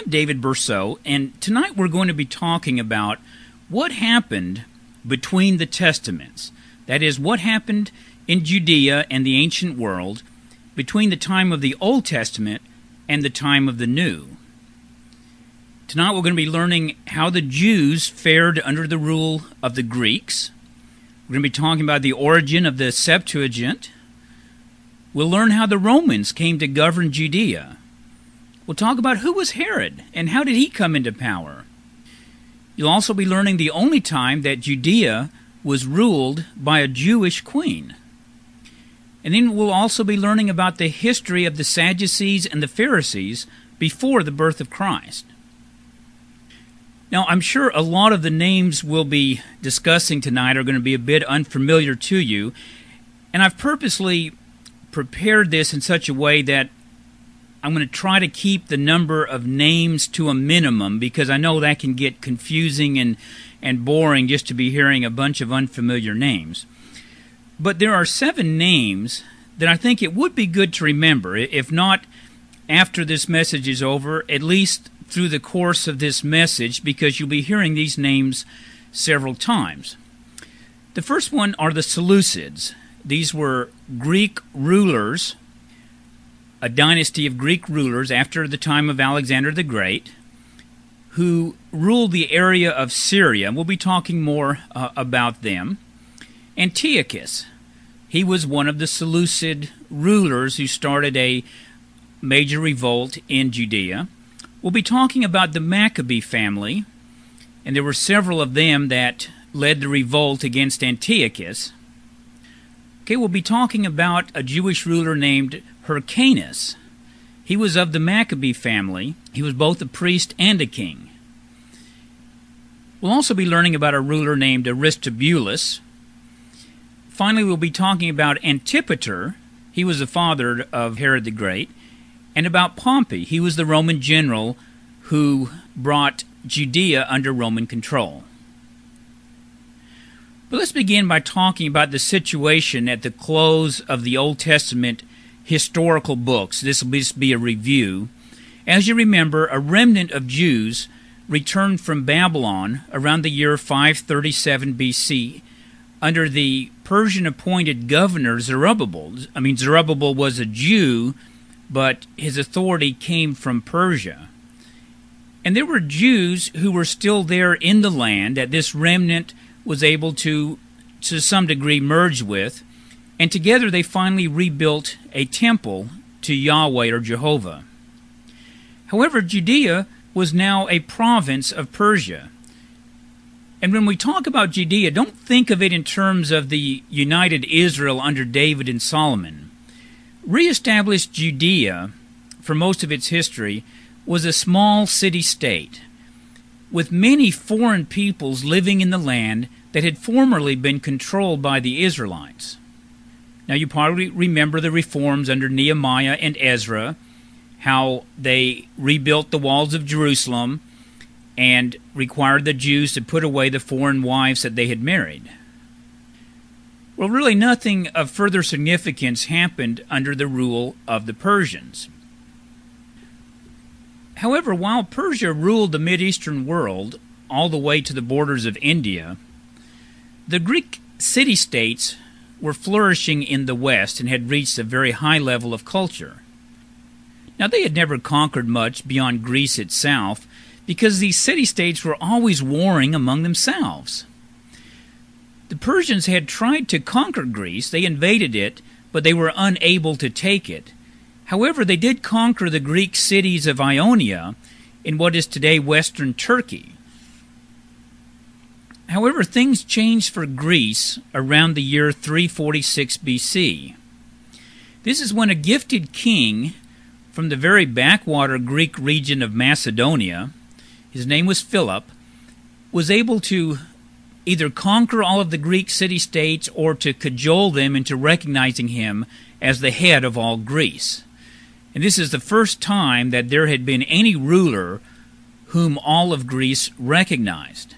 David Berceau, and tonight we're going to be talking about what happened between the Testaments. That is, what happened in Judea and the ancient world between the time of the Old Testament and the time of the New. Tonight we're going to be learning how the Jews fared under the rule of the Greeks. We're going to be talking about the origin of the Septuagint. We'll learn how the Romans came to govern Judea. We'll talk about who was Herod and how did he come into power. You'll also be learning the only time that Judea was ruled by a Jewish queen. And then we'll also be learning about the history of the Sadducees and the Pharisees before the birth of Christ. Now, I'm sure a lot of the names we'll be discussing tonight are going to be a bit unfamiliar to you, and I've purposely prepared this in such a way that I'm going to try to keep the number of names to a minimum because I know that can get confusing and boring just to be hearing a bunch of unfamiliar names. But there are 7 names that I think it would be good to remember, if not after this message is over, at least through the course of this message, because you'll be hearing these names several times. The first one are the Seleucids. These were Greek rulers, a dynasty of Greek rulers after the time of Alexander the Great, who ruled the area of Syria. We'll be talking more about them. Antiochus, he was one of the Seleucid rulers who started a major revolt in Judea. We'll be talking about the Maccabee family, and there were several of them that led the revolt against Antiochus. Okay, we'll be talking about a Jewish ruler named Hyrcanus. He was of the Maccabee family. He was both a priest and a king. We'll also be learning about a ruler named Aristobulus. Finally, we'll be talking about Antipater. He was the father of Herod the Great. And about Pompey. He was the Roman general who brought Judea under Roman control. But let's begin by talking about the situation at the close of the Old Testament historical books. This will just be a review. As you remember, a remnant of Jews returned from Babylon around the year 537 BC under the Persian-appointed governor Zerubbabel. Zerubbabel was a Jew, but his authority came from Persia. And there were Jews who were still there in the land that this remnant was able to some degree, merge with, and together they finally rebuilt a temple to Yahweh or Jehovah. However, Judea was now a province of Persia. And when we talk about Judea, don't think of it in terms of the united Israel under David and Solomon. Re-established Judea, for most of its history, was a small city-state, with many foreign peoples living in the land that had formerly been controlled by the Israelites. Now, you probably remember the reforms under Nehemiah and Ezra, how they rebuilt the walls of Jerusalem and required the Jews to put away the foreign wives that they had married. Well, really nothing of further significance happened under the rule of the Persians. However, while Persia ruled the Mideastern world all the way to the borders of India, the Greek city-states were flourishing in the West and had reached a very high level of culture. Now, they had never conquered much beyond Greece itself because these city-states were always warring among themselves. The Persians had tried to conquer Greece. They invaded it, but they were unable to take it. However, they did conquer the Greek cities of Ionia in what is today western Turkey. However, things changed for Greece around the year 346 BC. This is when a gifted king from the very backwater Greek region of Macedonia, his name was Philip, was able to either conquer all of the Greek city-states or to cajole them into recognizing him as the head of all Greece. And this is the first time that there had been any ruler whom all of Greece recognized.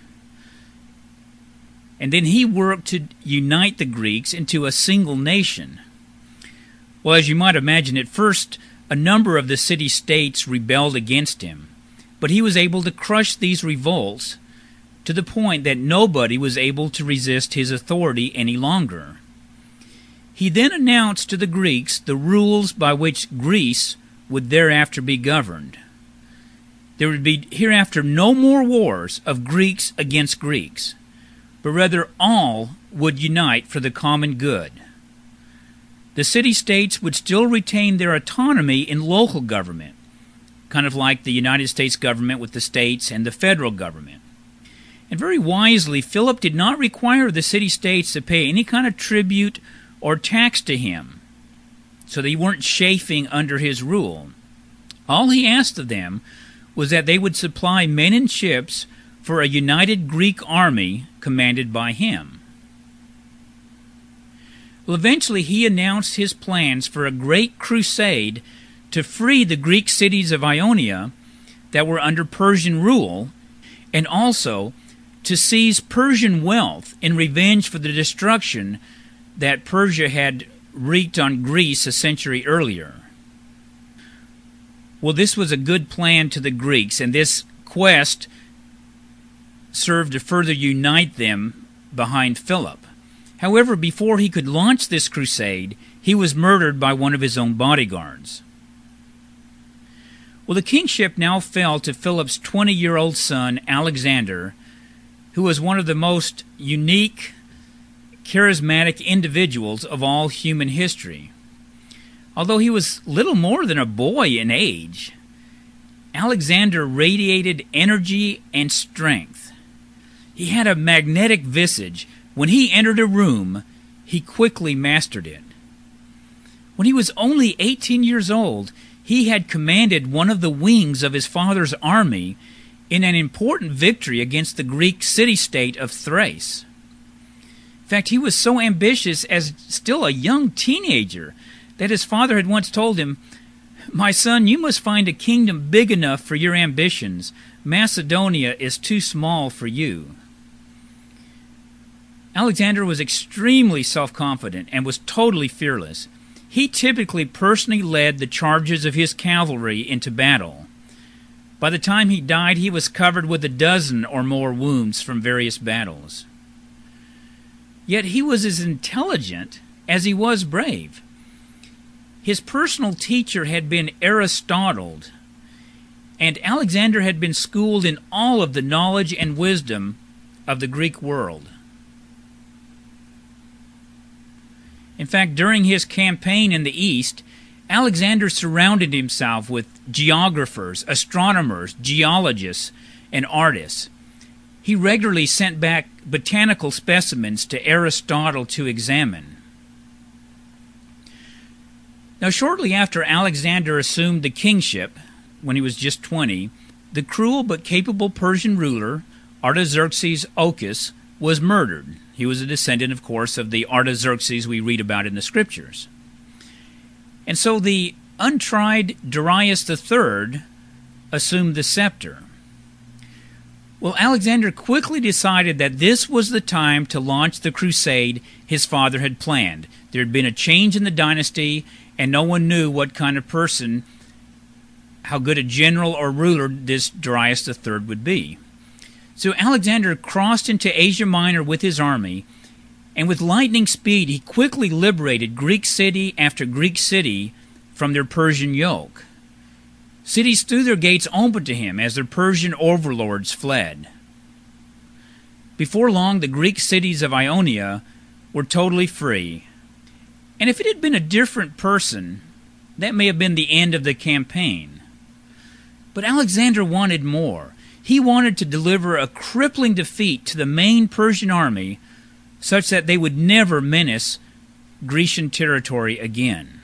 And then he worked to unite the Greeks into a single nation. Well, as you might imagine, at first, a number of the city-states rebelled against him. but he was able to crush these revolts to the point that nobody was able to resist his authority any longer. He then announced to the Greeks the rules by which Greece would thereafter be governed. There would be hereafter no more wars of Greeks against Greeks, but rather all would unite for the common good. The city-states would still retain their autonomy in local government, kind of like the United States government with the states and the federal government. And very wisely, Philip did not require the city-states to pay any kind of tribute or tax to him, so they weren't chafing under his rule. All he asked of them was that they would supply men and ships for a united Greek army commanded by him. Well, eventually he announced his plans for a great crusade to free the Greek cities of Ionia that were under Persian rule, and also to seize Persian wealth in revenge for the destruction that Persia had wreaked on Greece a century earlier. Well, this was a good plan to the Greeks, and this quest served to further unite them behind Philip. However, before he could launch this crusade, he was murdered by one of his own bodyguards. Well, the kingship now fell to Philip's 20-year-old son, Alexander, who was one of the most unique, charismatic individuals of all human history. Although he was little more than a boy in age, Alexander radiated energy and strength. He had a magnetic visage. When he entered a room, he quickly mastered it. When he was only 18 years old, he had commanded one of the wings of his father's army in an important victory against the Greek city-state of Thrace. In fact, he was so ambitious as still a young teenager that his father had once told him, "My son, you must find a kingdom big enough for your ambitions. Macedonia is too small for you." Alexander was extremely self-confident and was totally fearless. He typically personally led the charges of his cavalry into battle. By the time he died, he was covered with a dozen or more wounds from various battles. Yet he was as intelligent as he was brave. His personal teacher had been Aristotle, and Alexander had been schooled in all of the knowledge and wisdom of the Greek world. In fact, during his campaign in the East, Alexander surrounded himself with geographers, astronomers, geologists, and artists. He regularly sent back botanical specimens to Aristotle to examine. Now, shortly after Alexander assumed the kingship, when he was just 20, the cruel but capable Persian ruler, Artaxerxes Ochus, was murdered. He was a descendant, of course, of the Artaxerxes we read about in the Scriptures. And so the untried Darius III assumed the scepter. Well, Alexander quickly decided that this was the time to launch the crusade his father had planned. There had been a change in the dynasty, and no one knew what kind of person, how good a general or ruler this Darius III would be. So Alexander crossed into Asia Minor with his army, and with lightning speed he quickly liberated Greek city after Greek city from their Persian yoke. Cities threw their gates open to him as their Persian overlords fled. Before long, the Greek cities of Ionia were totally free. And if it had been a different person, that may have been the end of the campaign. But Alexander wanted more. He wanted to deliver a crippling defeat to the main Persian army such that they would never menace Grecian territory again.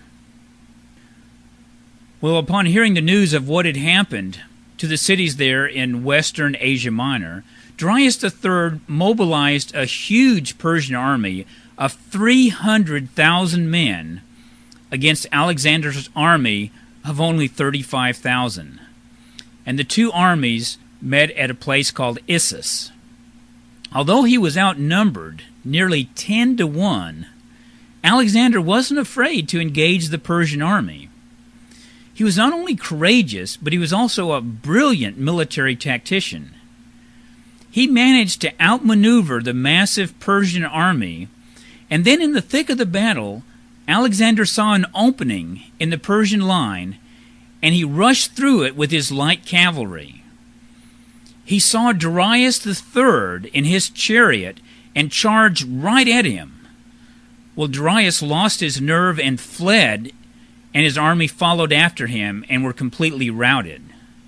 Well, upon hearing the news of what had happened to the cities there in western Asia Minor, Darius III mobilized a huge Persian army of 300,000 men against Alexander's army of only 35,000. And the two armies met at a place called Issus. Although he was outnumbered nearly 10-1, Alexander wasn't afraid to engage the Persian army. He was not only courageous, but he was also a brilliant military tactician. He managed to outmaneuver the massive Persian army, and then in the thick of the battle, Alexander saw an opening in the Persian line, and he rushed through it with his light cavalry. He saw Darius III in his chariot and charged right at him. Well, Darius lost his nerve and fled, and his army followed after him and were completely routed.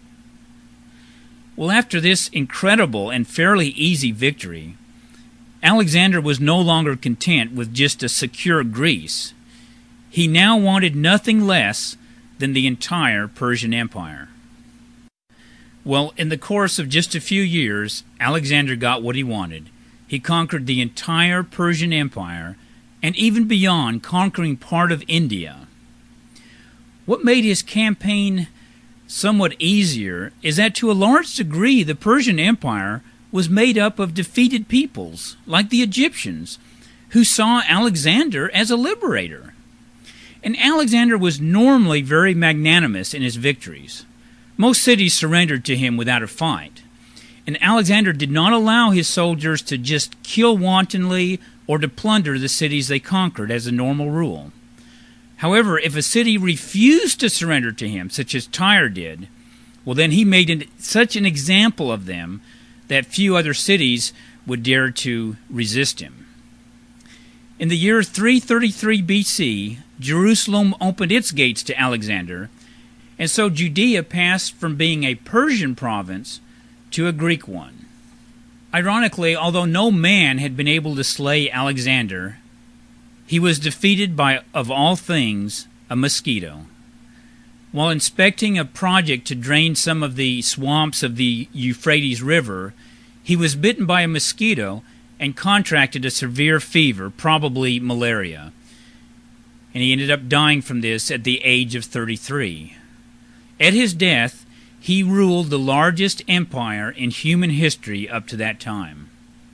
Well, after this incredible and fairly easy victory, Alexander was no longer content with just a secure Greece. He now wanted nothing less than the entire Persian Empire. Well, in the course of just a few years, Alexander got what he wanted. He conquered the entire Persian Empire, and even beyond, conquering part of India. What made his campaign somewhat easier is that to a large degree the Persian Empire was made up of defeated peoples, like the Egyptians, who saw Alexander as a liberator. And Alexander was normally very magnanimous in his victories. Most cities surrendered to him without a fight. And Alexander did not allow his soldiers to just kill wantonly or to plunder the cities they conquered as a normal rule. However, if a city refused to surrender to him, such as Tyre did, well, then he made such an example of them that few other cities would dare to resist him. In the year 333 BC, Jerusalem opened its gates to Alexander, and so Judea passed from being a Persian province to a Greek one. Ironically, although no man had been able to slay Alexander, he was defeated by, of all things, a mosquito. While inspecting a project to drain some of the swamps of the Euphrates River, he was bitten by a mosquito and contracted a severe fever, probably malaria. And he ended up dying from this at the age of 33. At his death, he ruled the largest empire in human history up to that time.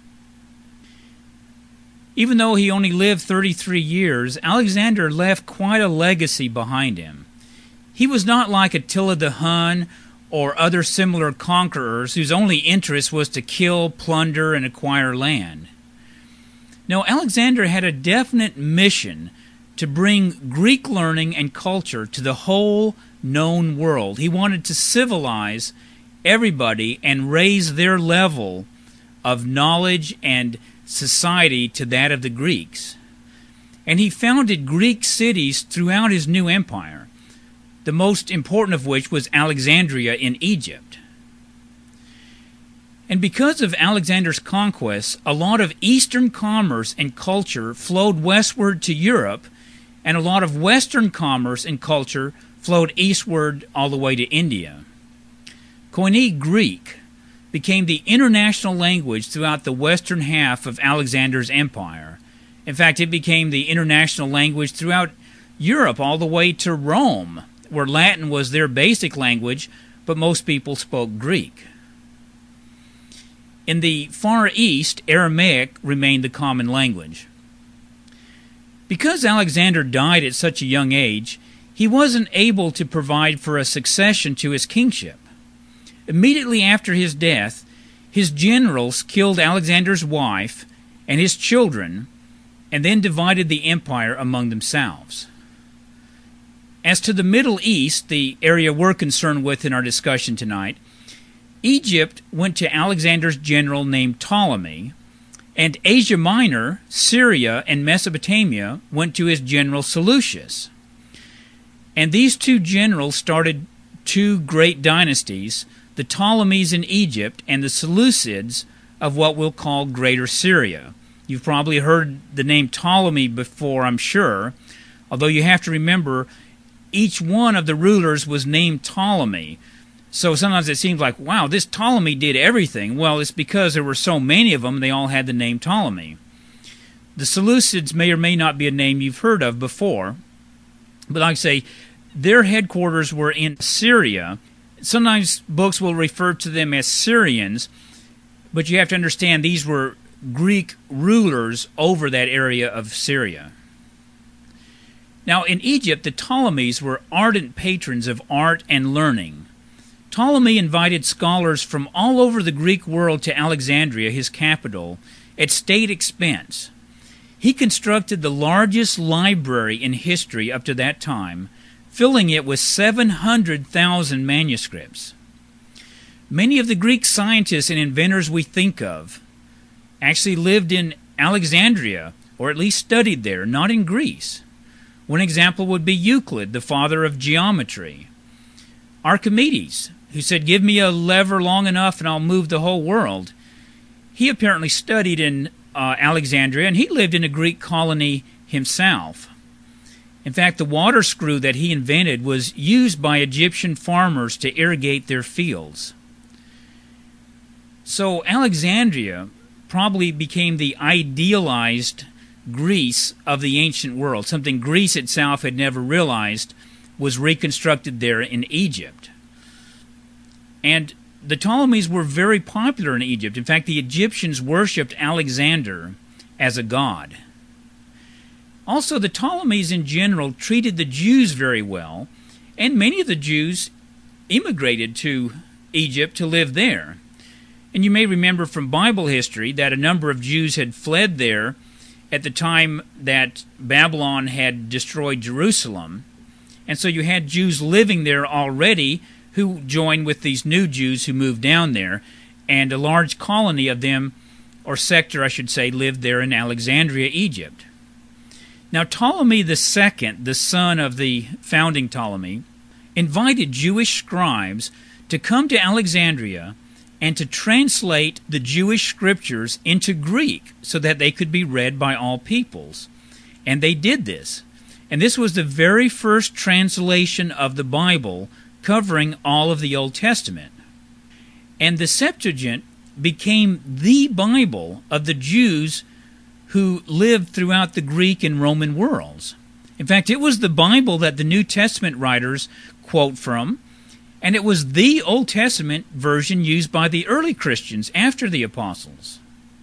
Even though he only lived 33 years, Alexander left quite a legacy behind him. He was not like Attila the Hun or other similar conquerors whose only interest was to kill, plunder, and acquire land. No, Alexander had a definite mission to bring Greek learning and culture to the whole known world. He wanted to civilize everybody and raise their level of knowledge and society to that of the Greeks. And he founded Greek cities throughout his new empire, the most important of which was Alexandria in Egypt. And because of Alexander's conquests, a lot of Eastern commerce and culture flowed westward to Europe, and a lot of Western commerce and culture flowed eastward all the way to India. Koine Greek became the international language throughout the western half of Alexander's empire. In fact, it became the international language throughout Europe all the way to Rome, where Latin was their basic language, but most people spoke Greek. In the Far East, Aramaic remained the common language. Because Alexander died at such a young age, he wasn't able to provide for a succession to his kingship. Immediately after his death, his generals killed Alexander's wife and his children, and then divided the empire among themselves. As to the Middle East, the area we're concerned with in our discussion tonight, Egypt went to Alexander's general named Ptolemy, and Asia Minor, Syria, and Mesopotamia went to his general Seleucus. And these two generals started two great dynasties, the Ptolemies in Egypt and the Seleucids of what we'll call Greater Syria. You've probably heard the name Ptolemy before, I'm sure, although you have to remember each one of the rulers was named Ptolemy. So sometimes it seems like, wow, this Ptolemy did everything. Well, it's because there were so many of them, they all had the name Ptolemy. The Seleucids may or may not be a name you've heard of before, but like I say, their headquarters were in Syria. Sometimes books will refer to them as Syrians, but you have to understand these were Greek rulers over that area of Syria. Now, in Egypt, the Ptolemies were ardent patrons of art and learning. Ptolemy invited scholars from all over the Greek world to Alexandria, his capital, at state expense. He constructed the largest library in history up to that time, filling it with 700,000 manuscripts. Many of the Greek scientists and inventors we think of actually lived in Alexandria, or at least studied there, not in Greece. One example would be Euclid, the father of geometry. Archimedes, who said, "Give me a lever long enough and I'll move the whole world." He apparently studied in Alexandria, and he lived in a Greek colony himself. In fact, the water screw that he invented was used by Egyptian farmers to irrigate their fields. So Alexandria probably became the idealized Greece of the ancient world, something Greece itself had never realized was reconstructed there in Egypt. And the Ptolemies were very popular in Egypt. In fact, the Egyptians worshipped Alexander as a god. Also, the Ptolemies in general treated the Jews very well, and many of the Jews immigrated to Egypt to live there. And you may remember from Bible history that a number of Jews had fled there at the time that Babylon had destroyed Jerusalem. And so you had Jews living there already who joined with these new Jews who moved down there, and a large colony of them, or sector I should say, lived there in Alexandria, Egypt. Now Ptolemy II, the son of the founding Ptolemy, invited Jewish scribes to come to Alexandria and to translate the Jewish scriptures into Greek so that they could be read by all peoples. And they did this. And this was the very first translation of the Bible covering all of the Old Testament. And the Septuagint became the Bible of the Jews who lived throughout the Greek and Roman worlds. In fact, it was the Bible that the New Testament writers quote from, and it was the Old Testament version used by the early Christians after the apostles.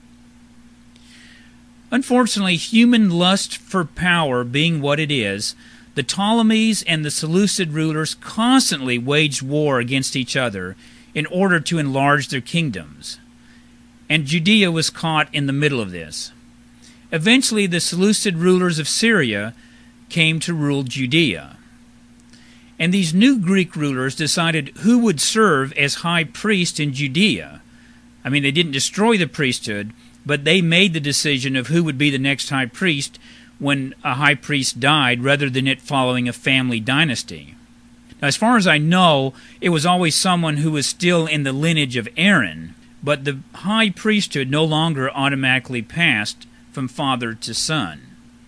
Unfortunately, human lust for power being what it is, the Ptolemies and the Seleucid rulers constantly waged war against each other in order to enlarge their kingdoms. And Judea was caught in the middle of this. Eventually, the Seleucid rulers of Syria came to rule Judea. And these new Greek rulers decided who would serve as high priest in Judea. I mean, they didn't destroy the priesthood, but they made the decision of who would be the next high priest when a high priest died, rather than it following a family dynasty. Now, as far as I know, it was always someone who was still in the lineage of Aaron, but the high priesthood no longer automatically passed from father to son.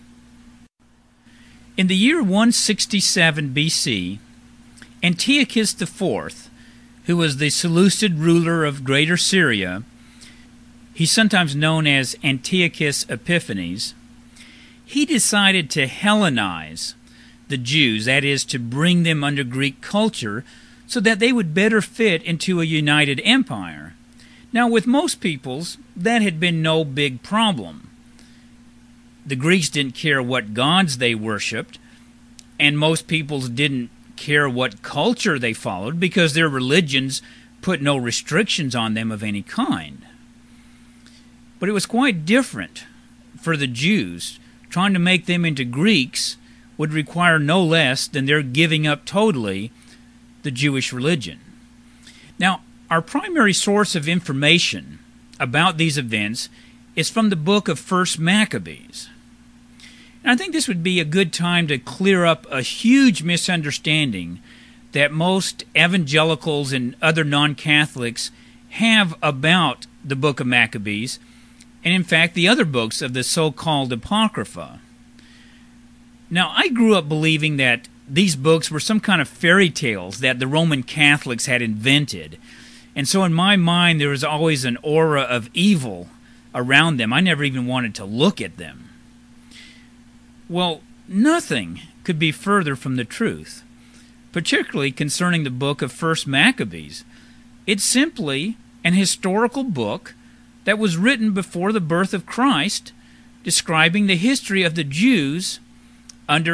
In the year 167 BC, Antiochus IV, who was the Seleucid ruler of Greater Syria, he's sometimes known as Antiochus Epiphanes, he decided to Hellenize the Jews, that is, to bring them under Greek culture so that they would better fit into a united empire. Now, with most peoples, that had been no big problem. The Greeks didn't care what gods they worshipped, and most peoples didn't care what culture they followed because their religions put no restrictions on them of any kind. But it was quite different for the Jews. Trying to make them into Greeks would require no less than their giving up totally the Jewish religion. Now, our primary source of information about these events is from the book of 1 Maccabees. And I think this would be a good time to clear up a huge misunderstanding that most evangelicals and other non-Catholics have about the book of Maccabees, and in fact the other books of the so-called Apocrypha. Now, I grew up believing that these books were some kind of fairy tales that the Roman Catholics had invented, and so in my mind there was always an aura of evil around them. I never even wanted to look at them. Well, nothing could be further from the truth, particularly concerning the book of 1 Maccabees. It's simply an historical book that was written before the birth of Christ, describing the history of the Jews under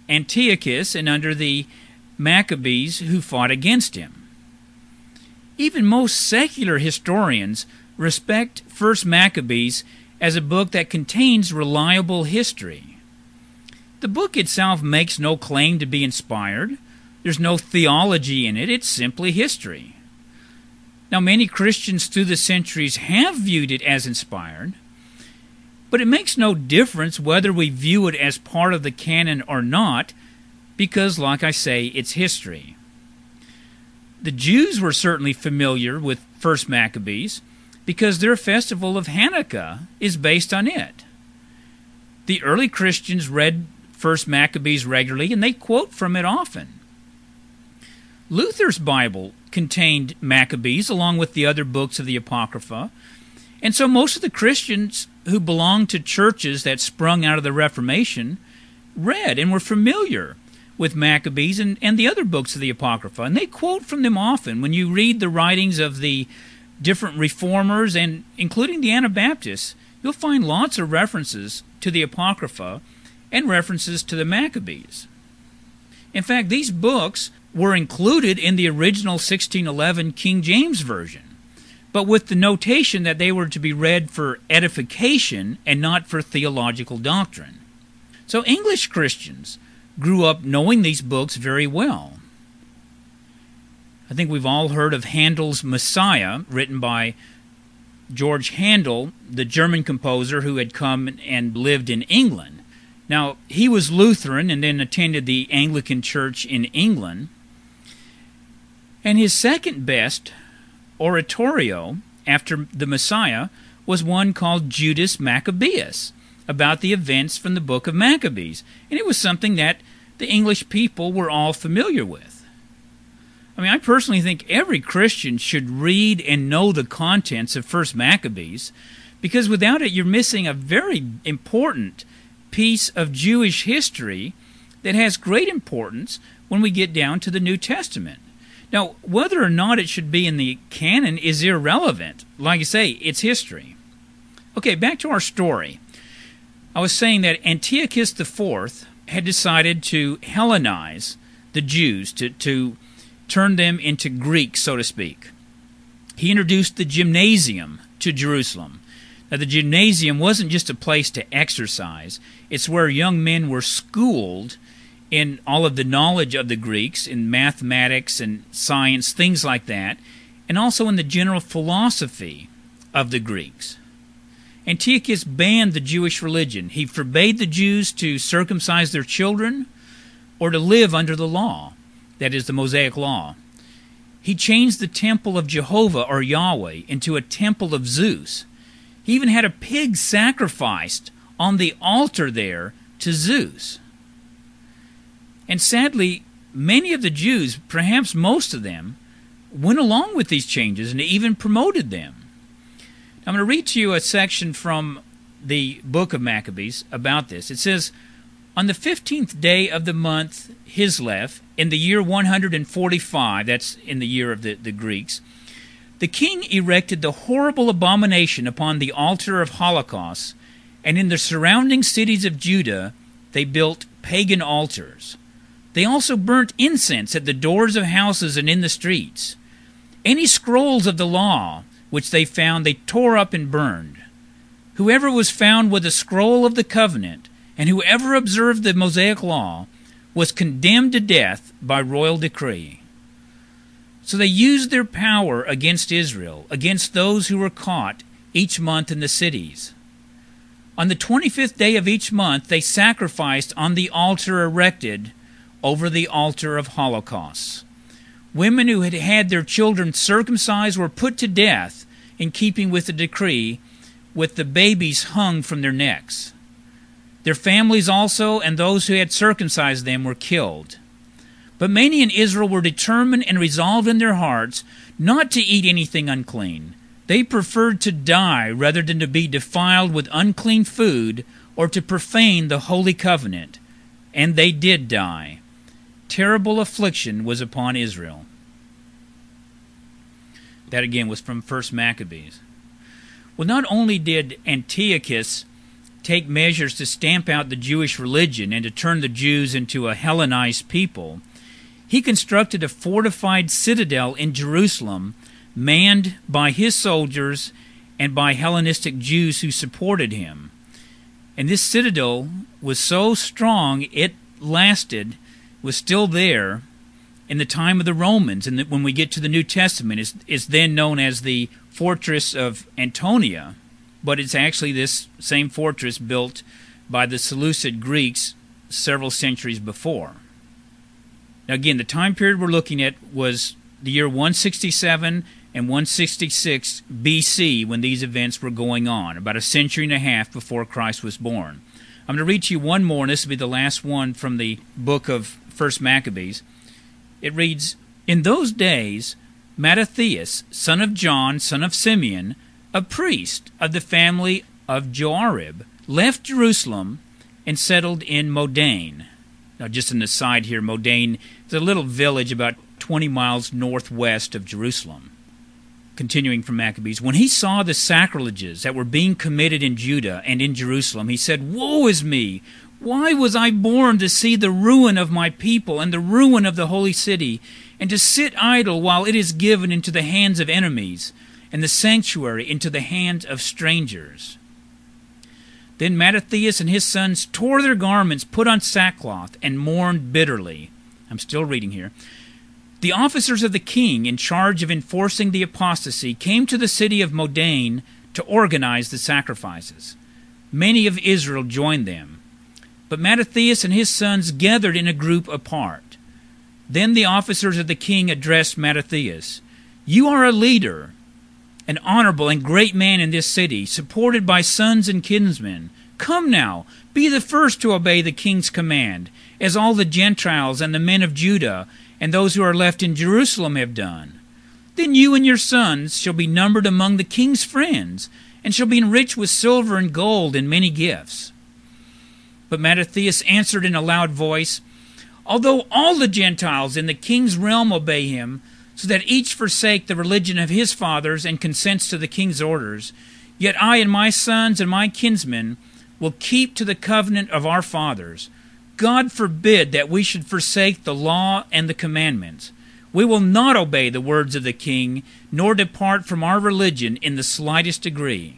Antiochus and under the Maccabees who fought against him. Even most secular historians respect 1 Maccabees as a book that contains reliable history. The book itself makes no claim to be inspired. There's no theology in it. It's simply history. Now, many Christians through the centuries have viewed it as inspired, but it makes no difference whether we view it as part of the canon or not, because, like I say, it's history. The Jews were certainly familiar with 1 Maccabees because their festival of Hanukkah is based on it. The early Christians read 1 Maccabees regularly, and they quote from it often. Luther's Bible contained Maccabees along with the other books of the Apocrypha, and so most of the Christians who belonged to churches that sprung out of the Reformation read and were familiar with Maccabees and the other books of the Apocrypha, and they quote from them often. When you read the writings of the different reformers, and including the Anabaptists, you'll find lots of references to the Apocrypha and references to the Maccabees. In fact, these books were included in the original 1611 King James Version, but with the notation that they were to be read for edification and not for theological doctrine. So English Christians grew up knowing these books very well. I think we've all heard of Handel's Messiah, written by George Handel, the German composer who had come and lived in England. Now, he was Lutheran and then attended the Anglican Church in England. And his second best oratorio after the Messiah was one called Judas Maccabeus, about the events from the book of Maccabees. And it was something that the English people were all familiar with. I mean, I personally think every Christian should read and know the contents of 1 Maccabees, because without it, you're missing a very important piece of Jewish history that has great importance when we get down to the New Testament. Now, whether or not it should be in the canon is irrelevant. Like I say, it's history. Okay, back to our story. I was saying that Antiochus IV had decided to Hellenize the Jews, to turn them into Greeks, so to speak. He introduced the gymnasium to Jerusalem. Now, the gymnasium wasn't just a place to exercise. It's where young men were schooled in all of the knowledge of the Greeks, in mathematics and science, things like that, and also in the general philosophy of the Greeks. Antiochus banned the Jewish religion. He forbade the Jews to circumcise their children or to live under the law, that is, the Mosaic law. He changed the temple of Jehovah, or Yahweh, into a temple of Zeus. He even had a pig sacrificed on the altar there to Zeus. And sadly, many of the Jews, perhaps most of them, went along with these changes and even promoted them. I'm going to read to you a section from the book of Maccabees about this. It says, "On the 15th day of the month Hislev, in the year 145, that's in the year of the Greeks, the king erected the horrible abomination upon the altar of Holocaust, and in the surrounding cities of Judah they built pagan altars. They also burnt incense at the doors of houses and in the streets. Any scrolls of the law which they found they tore up and burned. Whoever was found with a scroll of the covenant, and whoever observed the Mosaic law, was condemned to death by royal decree. So they used their power against Israel, against those who were caught each month in the cities. On the 25th day of each month they sacrificed on the altar erected over the altar of Holocaust. Women who had had their children circumcised were put to death in keeping with the decree, with the babies hung from their necks. Their families also and those who had circumcised them were killed. But many in Israel were determined and resolved in their hearts not to eat anything unclean. They preferred to die rather than to be defiled with unclean food or to profane the holy covenant. And they did die. Terrible affliction was upon Israel." That again was from 1 Maccabees. Well, not only did Antiochus take measures to stamp out the Jewish religion and to turn the Jews into a Hellenized people, he constructed a fortified citadel in Jerusalem, manned by his soldiers and by Hellenistic Jews who supported him. And this citadel was so strong it lasted, was still there in the time of the Romans. And when we get to the New Testament, it's then known as the Fortress of Antonia, but it's actually this same fortress built by the Seleucid Greeks several centuries before. Now again, the time period we're looking at was the year 167 and 166 BC when these events were going on, about a century and a half before Christ was born. I'm going to read to you one more, and this will be the last one from the book of 1 Maccabees. It reads, "In those days, Mattathias, son of John, son of Simeon, a priest of the family of Joarib, left Jerusalem and settled in Modane." Now, just an aside here, Modane is a little village about 20 miles northwest of Jerusalem. Continuing from Maccabees, "When he saw the sacrileges that were being committed in Judah and in Jerusalem, he said, 'Woe is me! Why was I born to see the ruin of my people and the ruin of the holy city, and to sit idle while it is given into the hands of enemies, and the sanctuary into the hand of strangers?' Then Mattathias and his sons tore their garments, put on sackcloth, and mourned bitterly." I'm still reading here. "The officers of the king in charge of enforcing the apostasy came to the city of Modane to organize the sacrifices. Many of Israel joined them. But Mattathias and his sons gathered in a group apart. Then the officers of the king addressed Mattathias, 'You are a leader, an honorable and great man in this city, supported by sons and kinsmen. Come now, be the first to obey the king's command, as all the Gentiles and the men of Judah and those who are left in Jerusalem have done. Then you and your sons shall be numbered among the king's friends, and shall be enriched with silver and gold and many gifts.' But Mattathias answered in a loud voice, 'Although all the Gentiles in the king's realm obey him, so that each forsake the religion of his fathers and consents to the king's orders, yet I and my sons and my kinsmen will keep to the covenant of our fathers. God forbid that we should forsake the law and the commandments. We will not obey the words of the king, nor depart from our religion in the slightest degree.'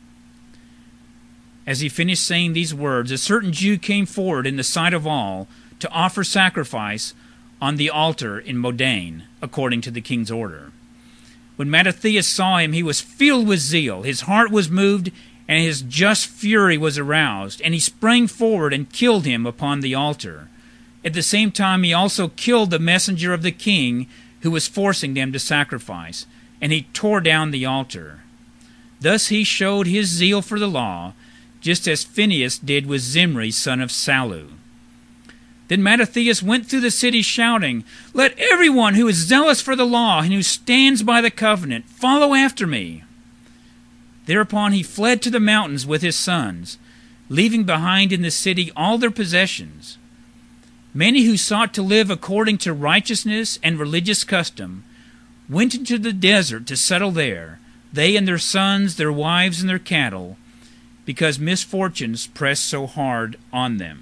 As he finished saying these words, a certain Jew came forward in the sight of all to offer sacrifice on the altar in Modane, according to the king's order. When Mattathias saw him, he was filled with zeal. His heart was moved, and his just fury was aroused, and he sprang forward and killed him upon the altar. At the same time, he also killed the messenger of the king who was forcing them to sacrifice, and he tore down the altar. Thus he showed his zeal for the law, just as Phinehas did with Zimri, son of Salu. Then Mattathias went through the city shouting, 'Let everyone who is zealous for the law and who stands by the covenant follow after me.' Thereupon he fled to the mountains with his sons, leaving behind in the city all their possessions. Many who sought to live according to righteousness and religious custom went into the desert to settle there, they and their sons, their wives, and their cattle, because misfortunes pressed so hard on them."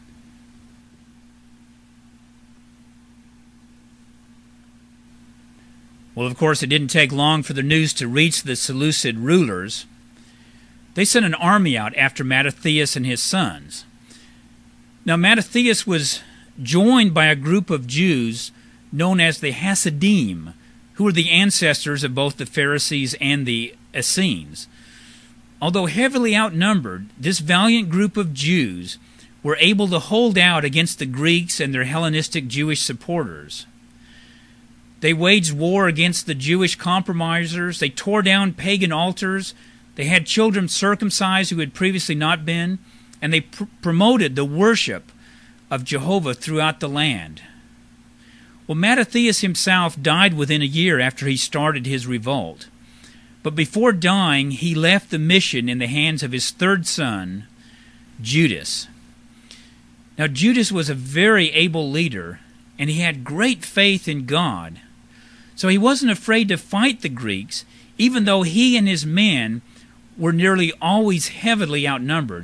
Well, of course, it didn't take long for the news to reach the Seleucid rulers. They sent an army out after Mattathias and his sons. Now, Mattathias was joined by a group of Jews known as the Hasidim, who were the ancestors of both the Pharisees and the Essenes. Although heavily outnumbered, this valiant group of Jews were able to hold out against the Greeks and their Hellenistic Jewish supporters. They waged war against the Jewish compromisers. They tore down pagan altars. They had children circumcised who had previously not been, and they promoted the worship of Jehovah throughout the land. Well, Mattathias himself died within a year after he started his revolt. But before dying, he left the mission in the hands of his third son, Judas. Now, Judas was a very able leader, and he had great faith in God. So he wasn't afraid to fight the Greeks, even though he and his men were nearly always heavily outnumbered.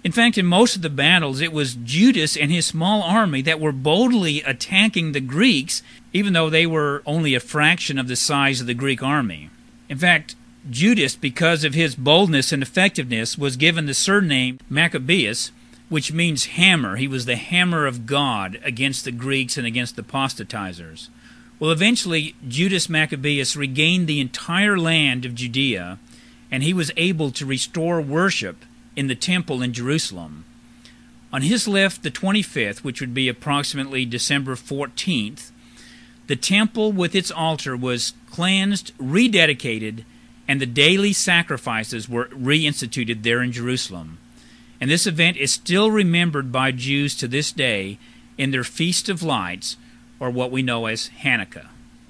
In fact, in most of the battles, it was Judas and his small army that were boldly attacking the Greeks, even though they were only a fraction of the size of the Greek army. In fact, Judas, because of his boldness and effectiveness, was given the surname Maccabeus, which means hammer. He was the hammer of God against the Greeks and against the apostatizers. Well, eventually, Judas Maccabeus regained the entire land of Judea, and he was able to restore worship in the temple in Jerusalem. On his left, the 25th, which would be approximately December 14th, the temple with its altar was cleansed, rededicated, and the daily sacrifices were reinstituted there in Jerusalem. And this event is still remembered by Jews to this day in their Feast of Lights, or what we know as Hanukkah.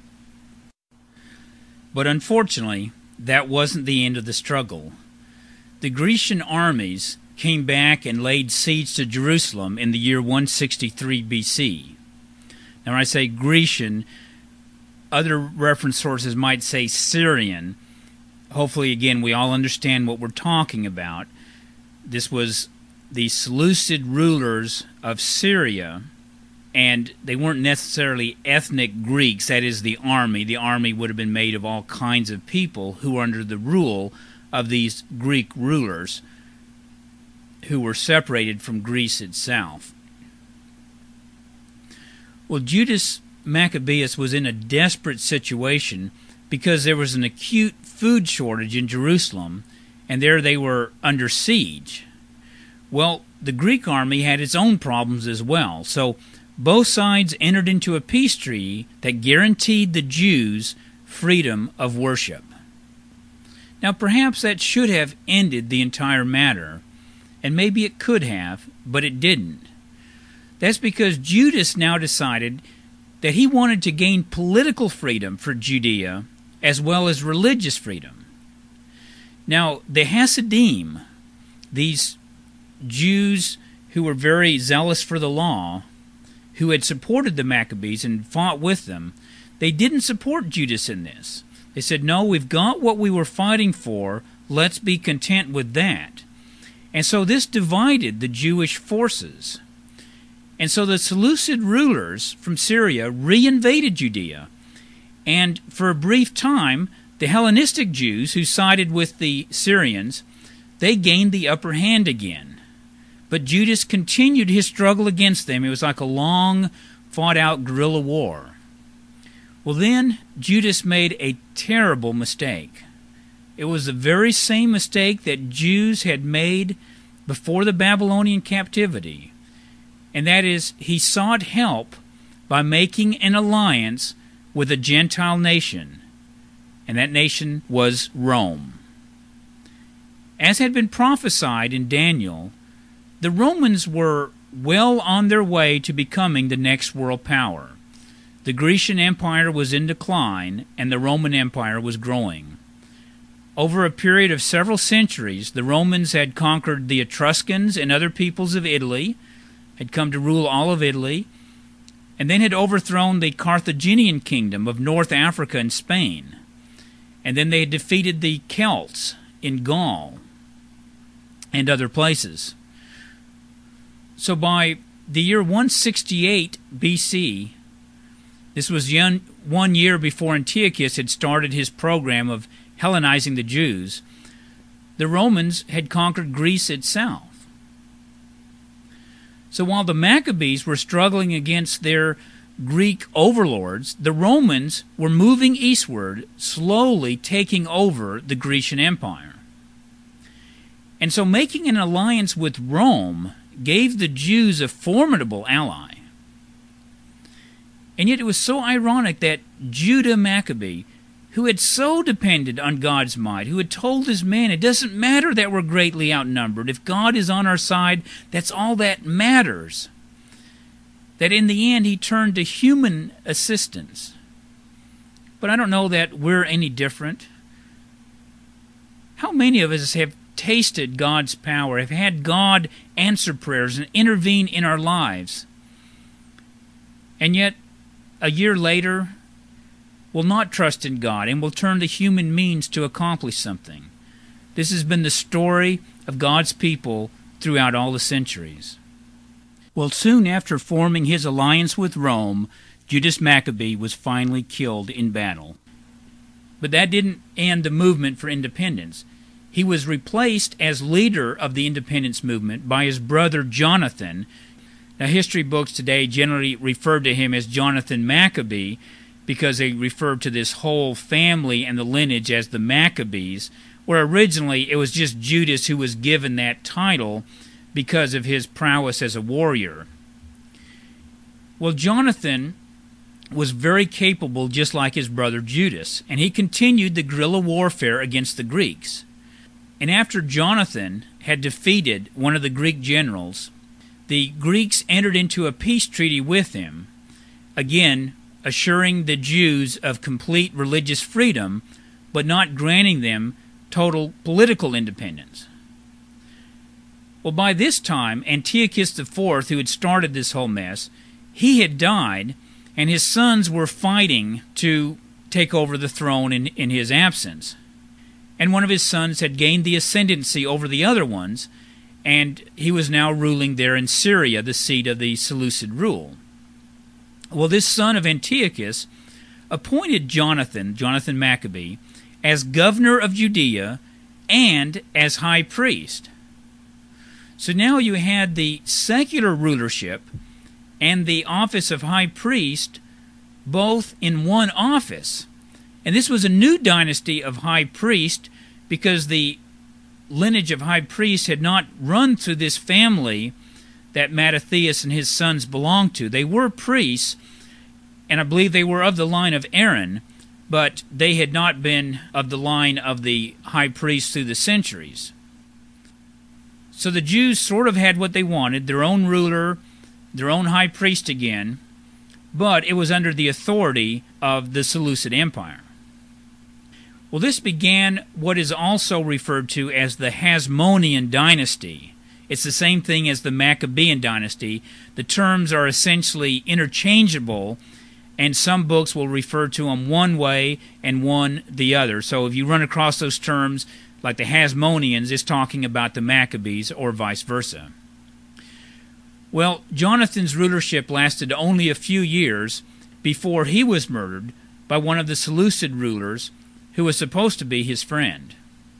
But unfortunately, that wasn't the end of the struggle. The Grecian armies came back and laid siege to Jerusalem in the year 163 BC. Now, when I say Grecian, other reference sources might say Syrian. Hopefully, again, we all understand what we're talking about. This was the Seleucid rulers of Syria, and they weren't necessarily ethnic Greeks, that is the army. The army would have been made of all kinds of people who were under the rule of these Greek rulers who were separated from Greece itself. Well, Judas Maccabeus was in a desperate situation because there was an acute food shortage in Jerusalem, and there they were under siege. Well, the Greek army had its own problems as well, so both sides entered into a peace treaty that guaranteed the Jews freedom of worship. Now, perhaps that should have ended the entire matter, and maybe it could have, but it didn't. That's because Judas now decided that he wanted to gain political freedom for Judea as well as religious freedom. Now, the Hasidim, these Jews who were very zealous for the law, who had supported the Maccabees and fought with them, they didn't support Judas in this. They said, no, we've got what we were fighting for, let's be content with that. And so this divided the Jewish forces. And so the Seleucid rulers from Syria reinvaded Judea. And for a brief time, the Hellenistic Jews who sided with the Syrians, they gained the upper hand again. But Judas continued his struggle against them. It was like a long, fought-out guerrilla war. Well, then Judas made a terrible mistake. It was the very same mistake that Jews had made before the Babylonian captivity. And that is, he sought help by making an alliance with a Gentile nation. And that nation was Rome. As had been prophesied in Daniel, the Romans were well on their way to becoming the next world power. The Grecian Empire was in decline, and the Roman Empire was growing. Over a period of several centuries, the Romans had conquered the Etruscans and other peoples of Italy, had come to rule all of Italy, and then had overthrown the Carthaginian kingdom of North Africa and Spain. And then they had defeated the Celts in Gaul and other places. So by the year 168 BC, this was 1 year before Antiochus had started his program of Hellenizing the Jews, the Romans had conquered Greece itself. So while the Maccabees were struggling against their Greek overlords, the Romans were moving eastward, slowly taking over the Grecian Empire. And so making an alliance with Rome gave the Jews a formidable ally. And yet it was so ironic that Judah Maccabee, who had so depended on God's might, who had told his men, it doesn't matter that we're greatly outnumbered. If God is on our side, that's all that matters. That in the end he turned to human assistance. But I don't know that we're any different. How many of us have tasted God's power, have had God answer prayers and intervene in our lives, and yet a year later will not trust in God and will turn to human means to accomplish something? This has been the story of God's people throughout all the centuries. Well, soon after forming his alliance with Rome, Judas Maccabee was finally killed in battle. But that didn't end the movement for independence. He was replaced as leader of the independence movement by his brother Jonathan. Now, history books today generally refer to him as Jonathan Maccabee because they refer to this whole family and the lineage as the Maccabees, where originally it was just Judas who was given that title because of his prowess as a warrior. Well, Jonathan was very capable, just like his brother Judas, and he continued the guerrilla warfare against the Greeks. And after Jonathan had defeated one of the Greek generals, the Greeks entered into a peace treaty with him, again assuring the Jews of complete religious freedom, but not granting them total political independence. Well, by this time, Antiochus IV, who had started this whole mess, he had died, and his sons were fighting to take over the throne in his absence. And one of his sons had gained the ascendancy over the other ones, and he was now ruling there in Syria, the seat of the Seleucid rule. Well, this son of Antiochus appointed Jonathan Maccabee, as governor of Judea and as high priest. So now you had the secular rulership and the office of high priest both in one office. And this was a new dynasty of high priest because the lineage of high priests had not run through this family that Mattathias and his sons belonged to. They were priests, and I believe they were of the line of Aaron, but they had not been of the line of the high priests through the centuries. So the Jews sort of had what they wanted, their own ruler, their own high priest again, but it was under the authority of the Seleucid Empire. Well, this began what is also referred to as the Hasmonean dynasty. It's the same thing as the Maccabean dynasty. The terms are essentially interchangeable, and some books will refer to them one way and one the other. So if you run across those terms, like the Hasmoneans, it's talking about the Maccabees or vice versa. Well, Jonathan's rulership lasted only a few years before he was murdered by one of the Seleucid rulers who was supposed to be his friend.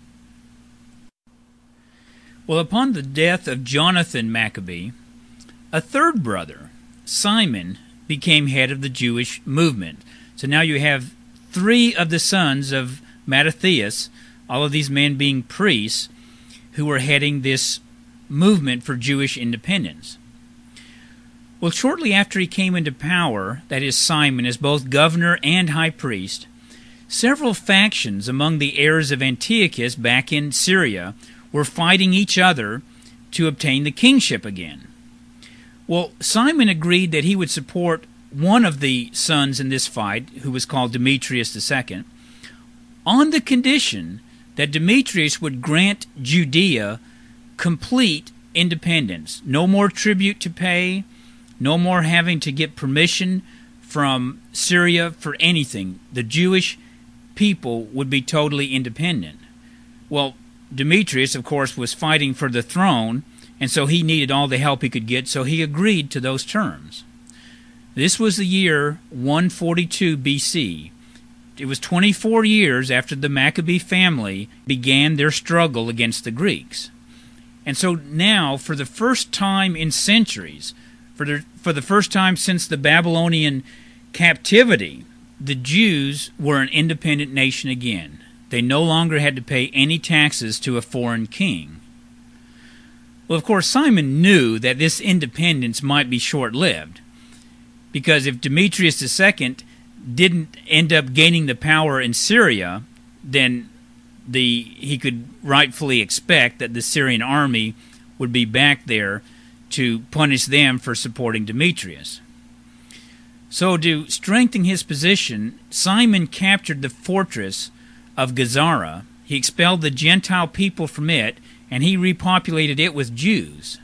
Well, upon the death of Jonathan Maccabee, a third brother, Simon, became head of the Jewish movement. So now you have three of the sons of Mattathias, all of these men being priests, who were heading this movement for Jewish independence. Well, shortly after he came into power, that is Simon, as both governor and high priest, several factions among the heirs of Antiochus back in Syria were fighting each other to obtain the kingship again. Well, Simon agreed that he would support one of the sons in this fight, who was called Demetrius II, on the condition that Demetrius would grant Judea complete independence. No more tribute to pay, no more having to get permission from Syria for anything. The Jewish people would be totally independent. Well, Demetrius, of course, was fighting for the throne, and so he needed all the help he could get, so he agreed to those terms. This was the year 142 BC. It was 24 years after the Maccabee family began their struggle against the Greeks. And so now, for the first time in centuries, for the first time since the Babylonian captivity, the Jews were an independent nation again. They no longer had to pay any taxes to a foreign king. Well, of course, Simon knew that this independence might be short-lived, because if Demetrius II didn't end up gaining the power in Syria, then he could rightfully expect that the Syrian army would be back there to punish them for supporting Demetrius. So to strengthen his position, Simon captured the fortress of Gazara. He expelled the Gentile people from it, and he repopulated it with Jews.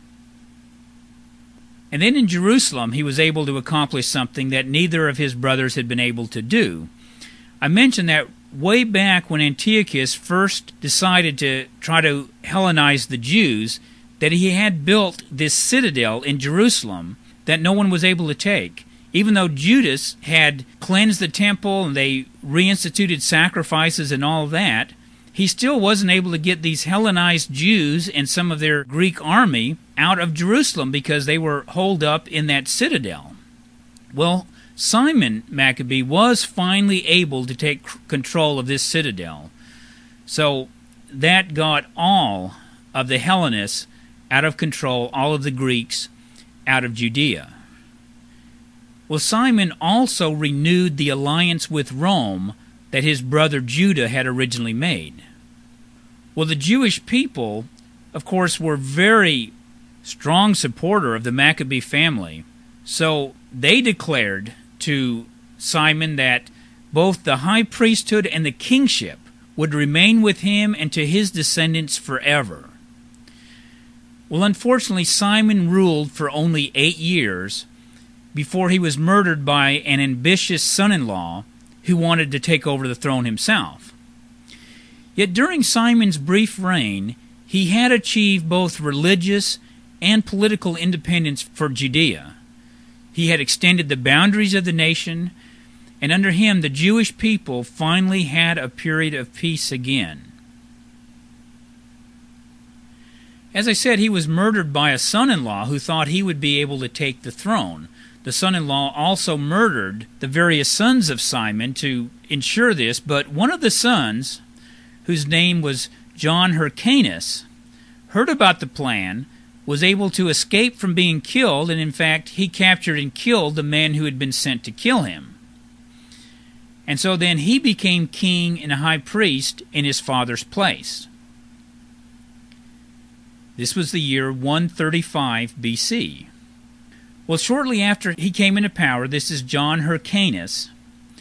And then in Jerusalem, he was able to accomplish something that neither of his brothers had been able to do. I mentioned that way back when Antiochus first decided to try to Hellenize the Jews, that he had built this citadel in Jerusalem that no one was able to take. Even though Judas had cleansed the temple and they reinstituted sacrifices and all that, he still wasn't able to get these Hellenized Jews and some of their Greek army out of Jerusalem because they were holed up in that citadel. Well, Simon Maccabee was finally able to take control of this citadel. So that got all of the Hellenists out of control, all of the Greeks out of Judea. Well, Simon also renewed the alliance with Rome that his brother Judah had originally made. Well, the Jewish people, of course, were very strong supporter of the Maccabee family, so they declared to Simon that both the high priesthood and the kingship would remain with him and to his descendants forever. Well, unfortunately, Simon ruled for only 8 years before he was murdered by an ambitious son-in-law who wanted to take over the throne himself. Yet during Simon's brief reign, he had achieved both religious and political independence for Judea. He had extended the boundaries of the nation, and under him the Jewish people finally had a period of peace again. As I said, he was murdered by a son-in-law who thought he would be able to take the throne. The son-in-law also murdered the various sons of Simon to ensure this, but one of the sons, whose name was John Hyrcanus, heard about the plan, was able to escape from being killed, and in fact, he captured and killed the man who had been sent to kill him. And so then he became king and high priest in his father's place. This was the year 135 BC. Well, shortly after he came into power, this is John Hyrcanus,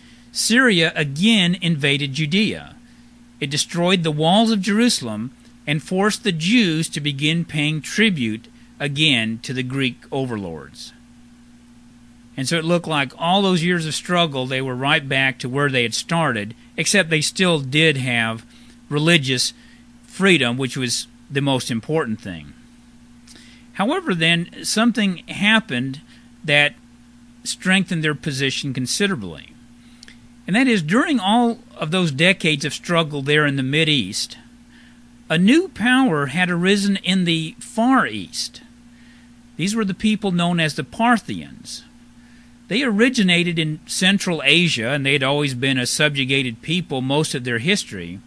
Syria again invaded Judea. It destroyed the walls of Jerusalem and forced the Jews to begin paying tribute again to the Greek overlords. And so it looked like all those years of struggle, they were right back to where they had started, except they still did have religious freedom, which was the most important thing. However, then, something happened that strengthened their position considerably. And that is, during all of those decades of struggle there in the Mideast, a new power had arisen in the Far East. These were the people known as the Parthians. They originated in Central Asia, and they had always been a subjugated people most of their history.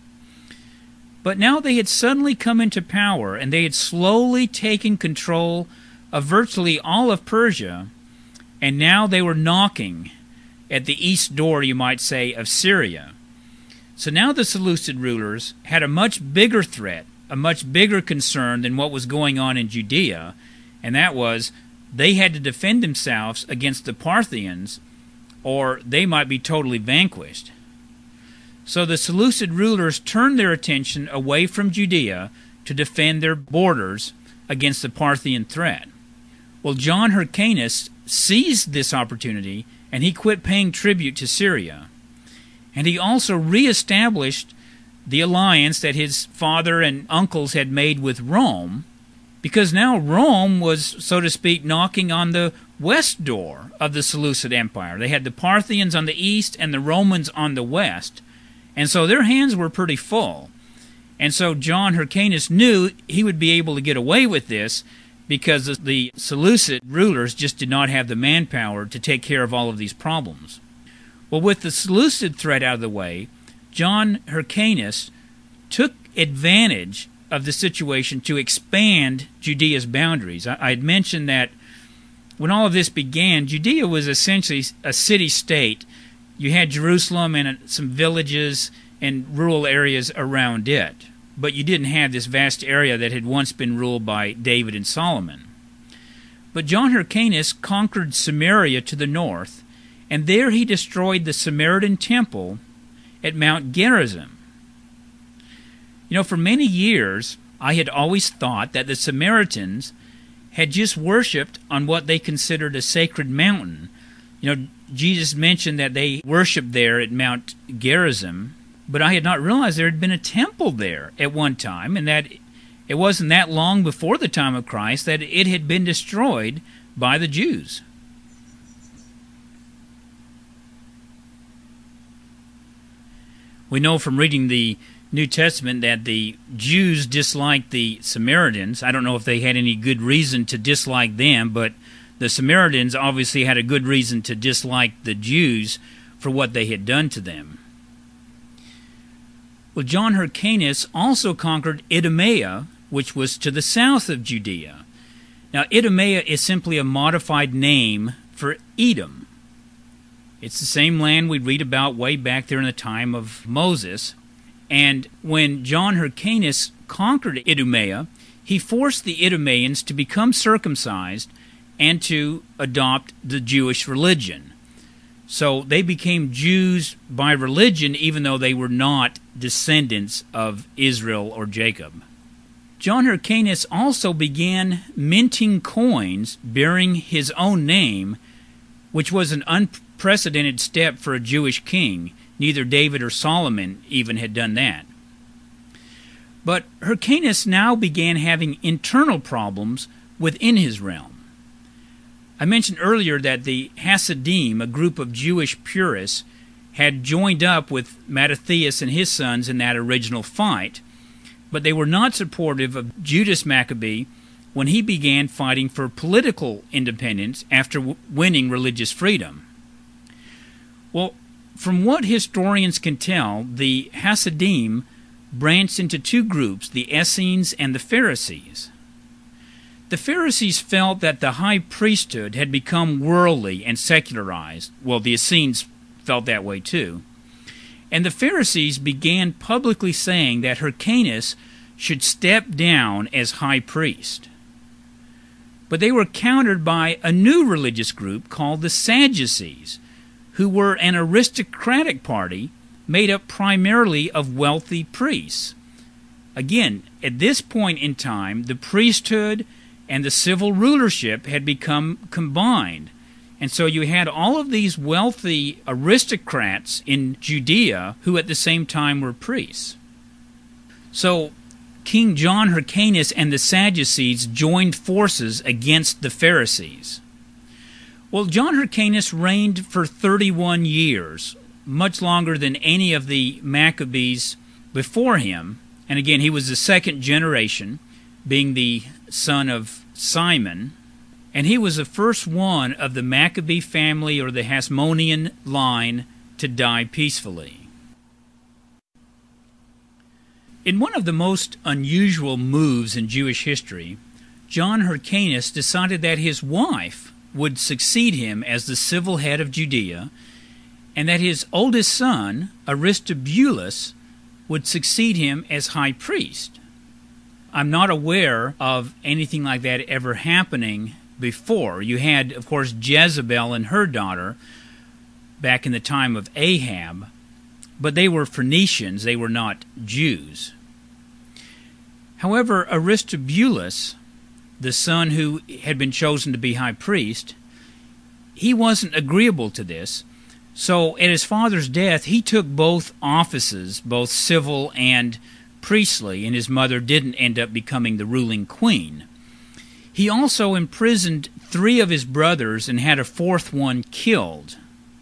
But now they had suddenly come into power, and they had slowly taken control of virtually all of Persia, and now they were knocking at the east door, you might say, of Syria. So now the Seleucid rulers had a much bigger threat, a much bigger concern than what was going on in Judea, and that was they had to defend themselves against the Parthians, or they might be totally vanquished. So the Seleucid rulers turned their attention away from Judea to defend their borders against the Parthian threat. Well, John Hyrcanus seized this opportunity, and he quit paying tribute to Syria. And he also reestablished the alliance that his father and uncles had made with Rome, because now Rome was, so to speak, knocking on the west door of the Seleucid Empire. They had the Parthians on the east and the Romans on the west. And so their hands were pretty full. And so John Hyrcanus knew he would be able to get away with this because the Seleucid rulers just did not have the manpower to take care of all of these problems. Well, with the Seleucid threat out of the way, John Hyrcanus took advantage of the situation to expand Judea's boundaries. I had mentioned that when all of this began, Judea was essentially a city-state. You had Jerusalem and some villages and rural areas around it, but you didn't have this vast area that had once been ruled by David and Solomon. But John Hyrcanus conquered Samaria to the north, and there he destroyed the Samaritan temple at Mount Gerizim. You know, for many years, I had always thought that the Samaritans had just worshipped on what they considered a sacred mountain. You know, Jesus mentioned that they worshipped there at Mount Gerizim, but I had not realized there had been a temple there at one time, and that It wasn't that long before the time of Christ that it had been destroyed by the Jews. We know from reading the New Testament that the Jews disliked the Samaritans. I don't know if they had any good reason to dislike them, but the Samaritans obviously had a good reason to dislike the Jews for what they had done to them. Well, John Hyrcanus also conquered Idumea, which was to the south of Judea. Now, Idumea is simply a modified name for Edom. It's the same land we read about way back there in the time of Moses. And when John Hyrcanus conquered Idumea, he forced the Idumeans to become circumcised and to adopt the Jewish religion. So they became Jews by religion, even though they were not descendants of Israel or Jacob. John Hyrcanus also began minting coins bearing his own name, which was an unprecedented step for a Jewish king. Neither David or Solomon even had done that. But Hyrcanus now began having internal problems within his realm. I mentioned earlier that the Hasidim, a group of Jewish purists, had joined up with Mattathias and his sons in that original fight, but they were not supportive of Judas Maccabee when he began fighting for political independence after winning religious freedom. Well, from what historians can tell, the Hasidim branched into two groups, the Essenes and the Pharisees. The Pharisees felt that the high priesthood had become worldly and secularized. Well, the Essenes felt that way too. And the Pharisees began publicly saying that Hyrcanus should step down as high priest. But they were countered by a new religious group called the Sadducees, who were an aristocratic party made up primarily of wealthy priests. Again, at this point in time, the priesthood and the civil rulership had become combined. And so you had all of these wealthy aristocrats in Judea who at the same time were priests. So King John Hyrcanus and the Sadducees joined forces against the Pharisees. Well, John Hyrcanus reigned for 31 years, much longer than any of the Maccabees before him. And again, he was the second generation, being the son of Simon. And he was the first one of the Maccabee family or the Hasmonean line to die peacefully. In one of the most unusual moves in Jewish history, John Hyrcanus decided that his wife would succeed him as the civil head of Judea, and that his oldest son, Aristobulus, would succeed him as high priest. I'm not aware of anything like that ever happening before. You had, of course, Jezebel and her daughter back in the time of Ahab, but they were Phoenicians, they were not Jews. However, Aristobulus, the son who had been chosen to be high priest, he wasn't agreeable to this. So at his father's death, he took both offices, both civil and priestly, and his mother didn't end up becoming the ruling queen. He also imprisoned 3 of his brothers and had a 4th one killed.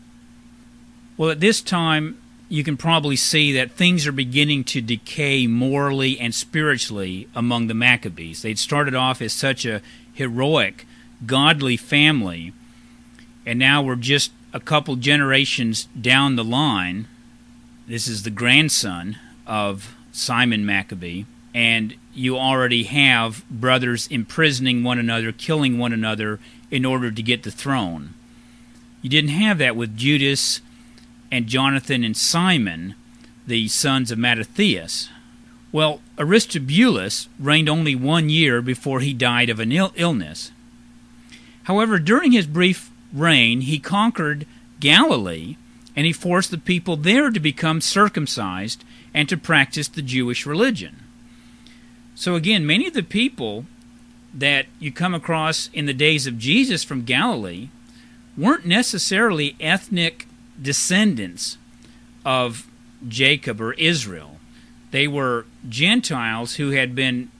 Well, at this time, you can probably see that things are beginning to decay morally and spiritually among the Maccabees. They'd started off as such a heroic, godly family, and now we're just a couple generations down the line. This is the grandson of Simon Maccabee, and you already have brothers imprisoning one another, killing one another in order to get the throne. You didn't have that with Judas and Jonathan and Simon, the sons of Mattathias. Well, Aristobulus reigned only 1 year before he died of an illness. However, during his brief reign, he conquered Galilee, and he forced the people there to become circumcised and to practice the Jewish religion. So again, many of the people that you come across in the days of Jesus from Galilee weren't necessarily ethnic descendants of Jacob or Israel. They were Gentiles who had been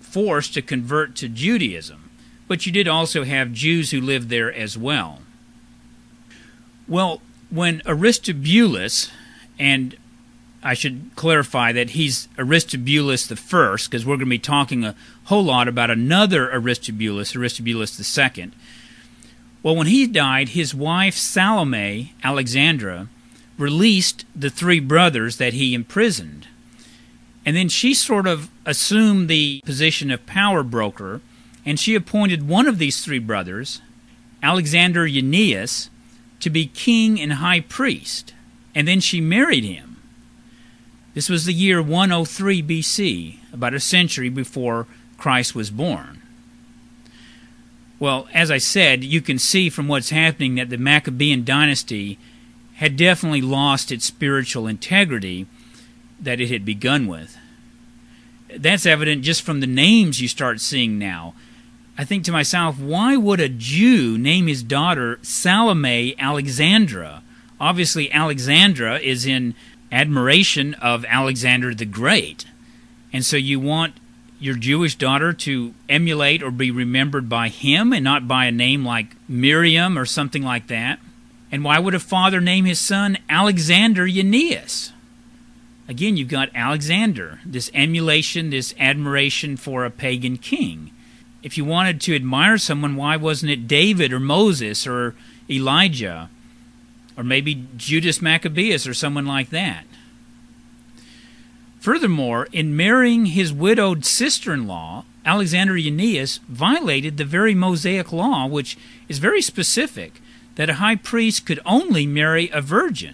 forced to convert to Judaism, but you did also have Jews who lived there as well. Well, when Aristobulus, and I should clarify that he's Aristobulus the first, because we're going to be talking a whole lot about another Aristobulus, Aristobulus the second. Well, when he died, his wife Salome, Alexandra, released the three brothers that he imprisoned. And then she sort of assumed the position of power broker, and she appointed one of these three brothers, Alexander Eunaeus, to be king and high priest. And then she married him. This was the year 103 BC, about a century before Christ was born. Well, as I said, you can see from what's happening that the Maccabean dynasty had definitely lost its spiritual integrity that it had begun with. That's evident just from the names you start seeing now. I think to myself, why would a Jew name his daughter Salome Alexandra? Obviously, Alexandra is in admiration of Alexander the Great. And so you want your Jewish daughter to emulate or be remembered by him and not by a name like Miriam or something like that. And why would a father name his son Alexander Eunaeus? Again, you've got Alexander, this emulation, this admiration for a pagan king. If you wanted to admire someone, why wasn't it David or Moses or Elijah or maybe Judas Maccabeus or someone like that? Furthermore, in marrying his widowed sister-in-law, Alexander Eunaeus violated the very Mosaic law, which is very specific, that a high priest could only marry a virgin.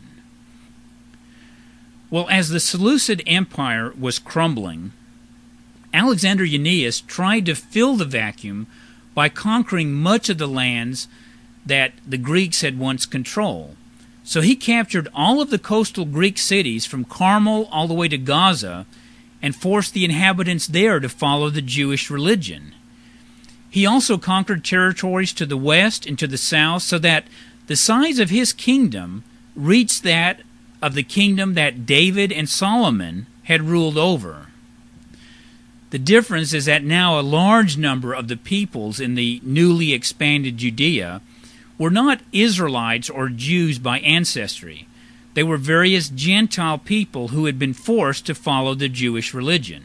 Well, as the Seleucid Empire was crumbling, Alexander Eunaeus tried to fill the vacuum by conquering much of the lands that the Greeks had once controlled. So he captured all of the coastal Greek cities from Carmel all the way to Gaza and forced the inhabitants there to follow the Jewish religion. He also conquered territories to the west and to the south so that the size of his kingdom reached that of the kingdom that David and Solomon had ruled over. The difference is that now a large number of the peoples in the newly expanded Judea were not Israelites or Jews by ancestry. They were various Gentile people who had been forced to follow the Jewish religion.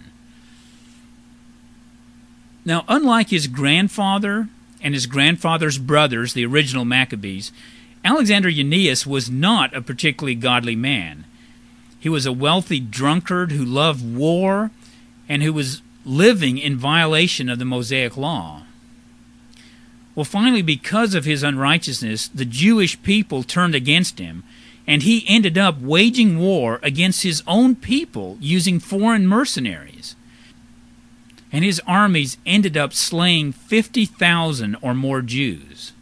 Now, unlike his grandfather and his grandfather's brothers, the original Maccabees, Alexander Eunaeus was not a particularly godly man. He was a wealthy drunkard who loved war and who was living in violation of the Mosaic law. Well, finally, because of his unrighteousness, the Jewish people turned against him, and he ended up waging war against his own people using foreign mercenaries. And his armies ended up slaying 50,000 or more Jews.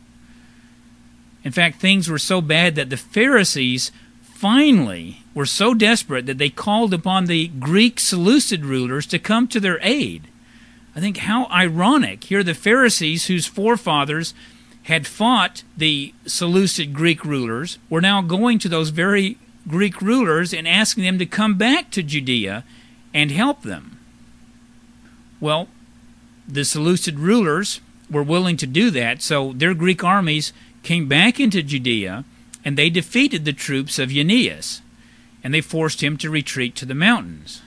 In fact, things were so bad that the Pharisees finally were so desperate that they called upon the Greek Seleucid rulers to come to their aid. I think how ironic. Here the Pharisees, whose forefathers had fought the Seleucid Greek rulers, were now going to those very Greek rulers and asking them to come back to Judea and help them. Well, the Seleucid rulers were willing to do that, so their Greek armies came back into Judea, and they defeated the troops of Eunaeus, and they forced him to retreat to the mountains.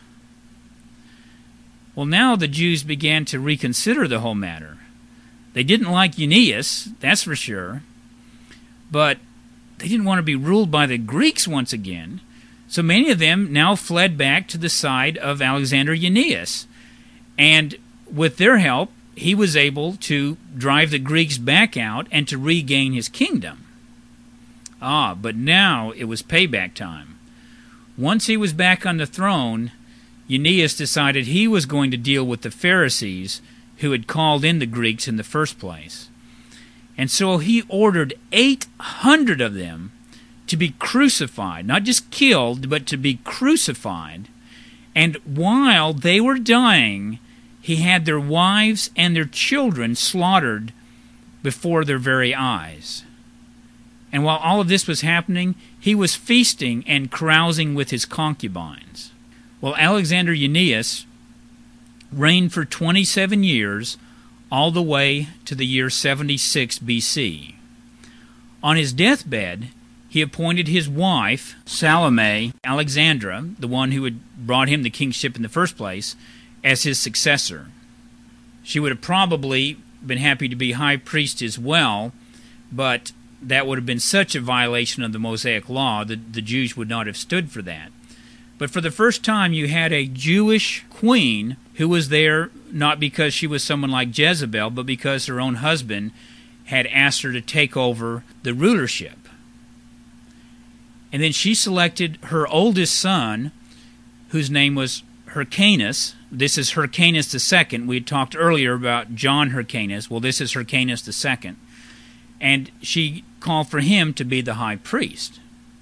Well, now the Jews began to reconsider the whole matter. They didn't like Eunaeus, that's for sure, but they didn't want to be ruled by the Greeks once again, so many of them now fled back to the side of Alexander Eunaeus, and with their help, he was able to drive the Greeks back out and to regain his kingdom. But now it was payback time. Once he was back on the throne, Eunaeus decided he was going to deal with the Pharisees who had called in the Greeks in the first place. And so he ordered 800 of them to be crucified, not just killed, but to be crucified. And while they were dying, he had their wives and their children slaughtered before their very eyes. And while all of this was happening, he was feasting and carousing with his concubines. Well, Alexander Eunaeus reigned for 27 years, all the way to the year 76 BC. On his deathbed, he appointed his wife, Salome Alexandra, the one who had brought him the kingship in the first place, as his successor. She would have probably been happy to be high priest as well, but that would have been such a violation of the Mosaic law that the Jews would not have stood for that. But for the first time, you had a Jewish queen who was there not because she was someone like Jezebel, but because her own husband had asked her to take over the rulership. And then she selected her oldest son, whose name was Hyrcanus. This is Hyrcanus II. We had talked earlier about John Hyrcanus. Well, this is Hyrcanus II. And she called for him to be the high priest.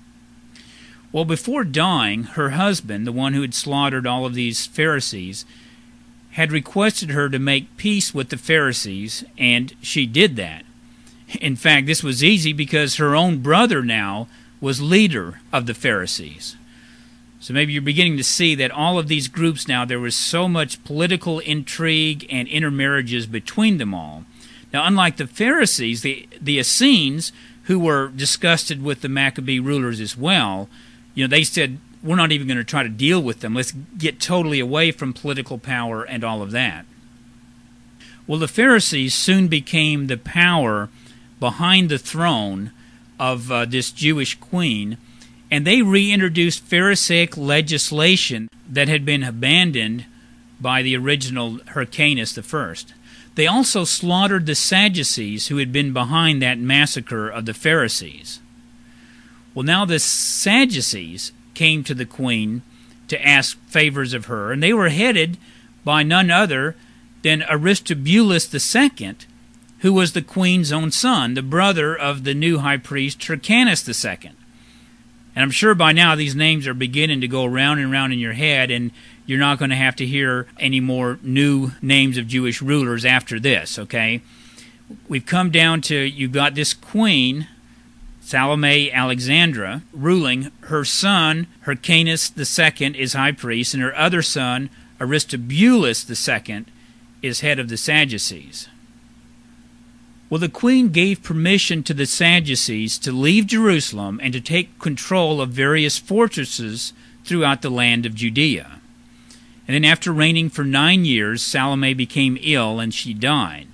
Well, before dying, her husband, the one who had slaughtered all of these Pharisees, had requested her to make peace with the Pharisees, and she did that. In fact, this was easy because her own brother now was leader of the Pharisees. So maybe you're beginning to see that all of these groups now, there was so much political intrigue and intermarriages between them all. Now, unlike the Pharisees, the Essenes, who were disgusted with the Maccabee rulers as well, they said, we're not even going to try to deal with them. Let's get totally away from political power and all of that. Well, the Pharisees soon became the power behind the throne of this Jewish queen, and they reintroduced Pharisaic legislation that had been abandoned by the original Hyrcanus I. They also slaughtered the Sadducees who had been behind that massacre of the Pharisees. Well, now the Sadducees came to the queen to ask favors of her, and they were headed by none other than Aristobulus II, who was the queen's own son, the brother of the new high priest Hyrcanus II. And I'm sure by now these names are beginning to go round and round in your head, and you're not going to have to hear any more new names of Jewish rulers after this, okay? We've come down to, you've got this queen, Salome Alexandra, ruling. Her son, Hyrcanus II, is high priest, and her other son, Aristobulus II, is head of the Sadducees. Well, the queen gave permission to the Sadducees to leave Jerusalem and to take control of various fortresses throughout the land of Judea. And then after reigning for 9 years, Salome became ill and she died.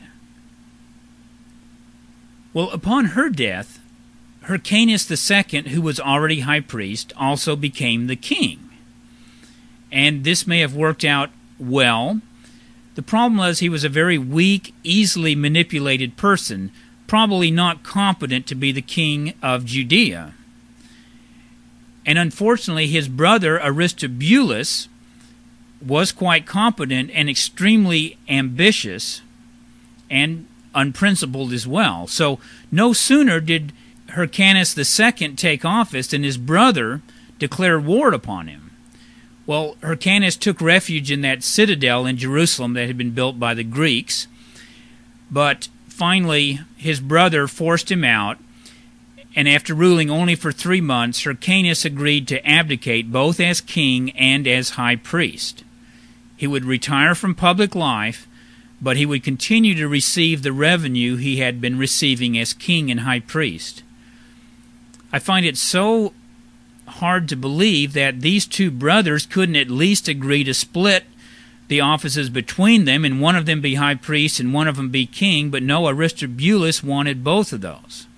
Well, upon her death, Hyrcanus II, who was already high priest, also became the king. And this may have worked out well. The problem was he was a very weak, easily manipulated person, probably not competent to be the king of Judea. And unfortunately, his brother Aristobulus was quite competent and extremely ambitious and unprincipled as well. So no sooner did Hyrcanus II take office than his brother declared war upon him. Well, Hyrcanus took refuge in that citadel in Jerusalem that had been built by the Greeks, but finally his brother forced him out, and after ruling only for 3 months, Hyrcanus agreed to abdicate both as king and as high priest. He would retire from public life, but he would continue to receive the revenue he had been receiving as king and high priest. I find it so hard to believe that these two brothers couldn't at least agree to split the offices between them and one of them be high priest and one of them be king, but no, Aristobulus wanted both of those.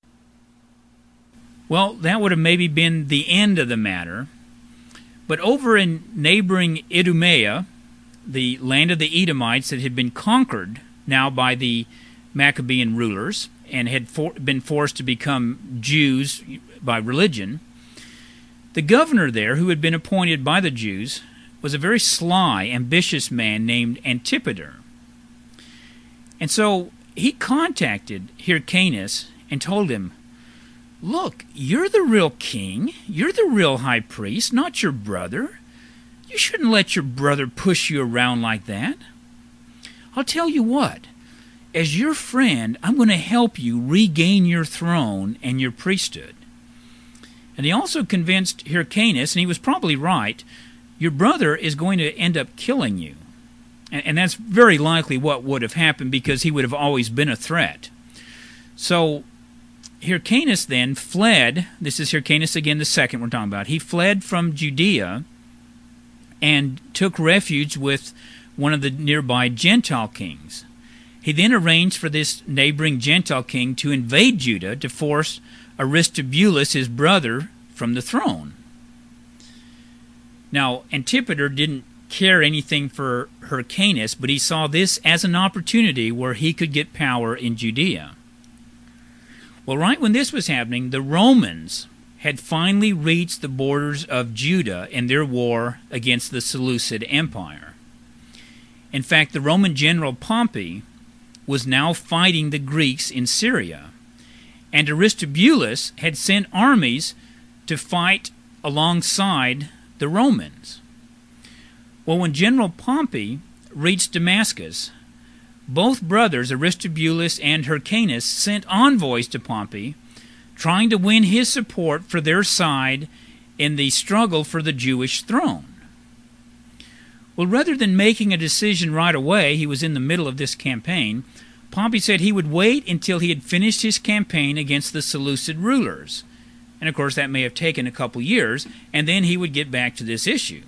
Well, that would have maybe been the end of the matter. But over in neighboring Idumea, the land of the Edomites that had been conquered now by the Maccabean rulers and had been forced to become Jews by religion, the governor there, who had been appointed by the Jews, was a very sly, ambitious man named Antipater. And so he contacted Hyrcanus and told him, "Look, you're the real king, you're the real high priest, not your brother. You shouldn't let your brother push you around like that. I'll tell you what, as your friend, I'm going to help you regain your throne and your priesthood." And he also convinced Hyrcanus, and he was probably right, your brother is going to end up killing you. And that's very likely what would have happened, because he would have always been a threat. So Hyrcanus then fled. This is Hyrcanus again, the second we're talking about. He fled from Judea and took refuge with one of the nearby Gentile kings. He then arranged for this neighboring Gentile king to invade Judah to force Aristobulus, his brother, from the throne. Now, Antipater didn't care anything for Hyrcanus, but he saw this as an opportunity where he could get power in Judea. Well, right when this was happening, the Romans had finally reached the borders of Judah in their war against the Seleucid Empire. In fact, the Roman general Pompey was now fighting the Greeks in Syria, and Aristobulus had sent armies to fight alongside the Romans. Well, when General Pompey reached Damascus, both brothers, Aristobulus and Hyrcanus, sent envoys to Pompey, trying to win his support for their side in the struggle for the Jewish throne. Well, rather than making a decision right away, he was in the middle of this campaign, Pompey said he would wait until he had finished his campaign against the Seleucid rulers. And of course that may have taken a couple years, and then he would get back to this issue.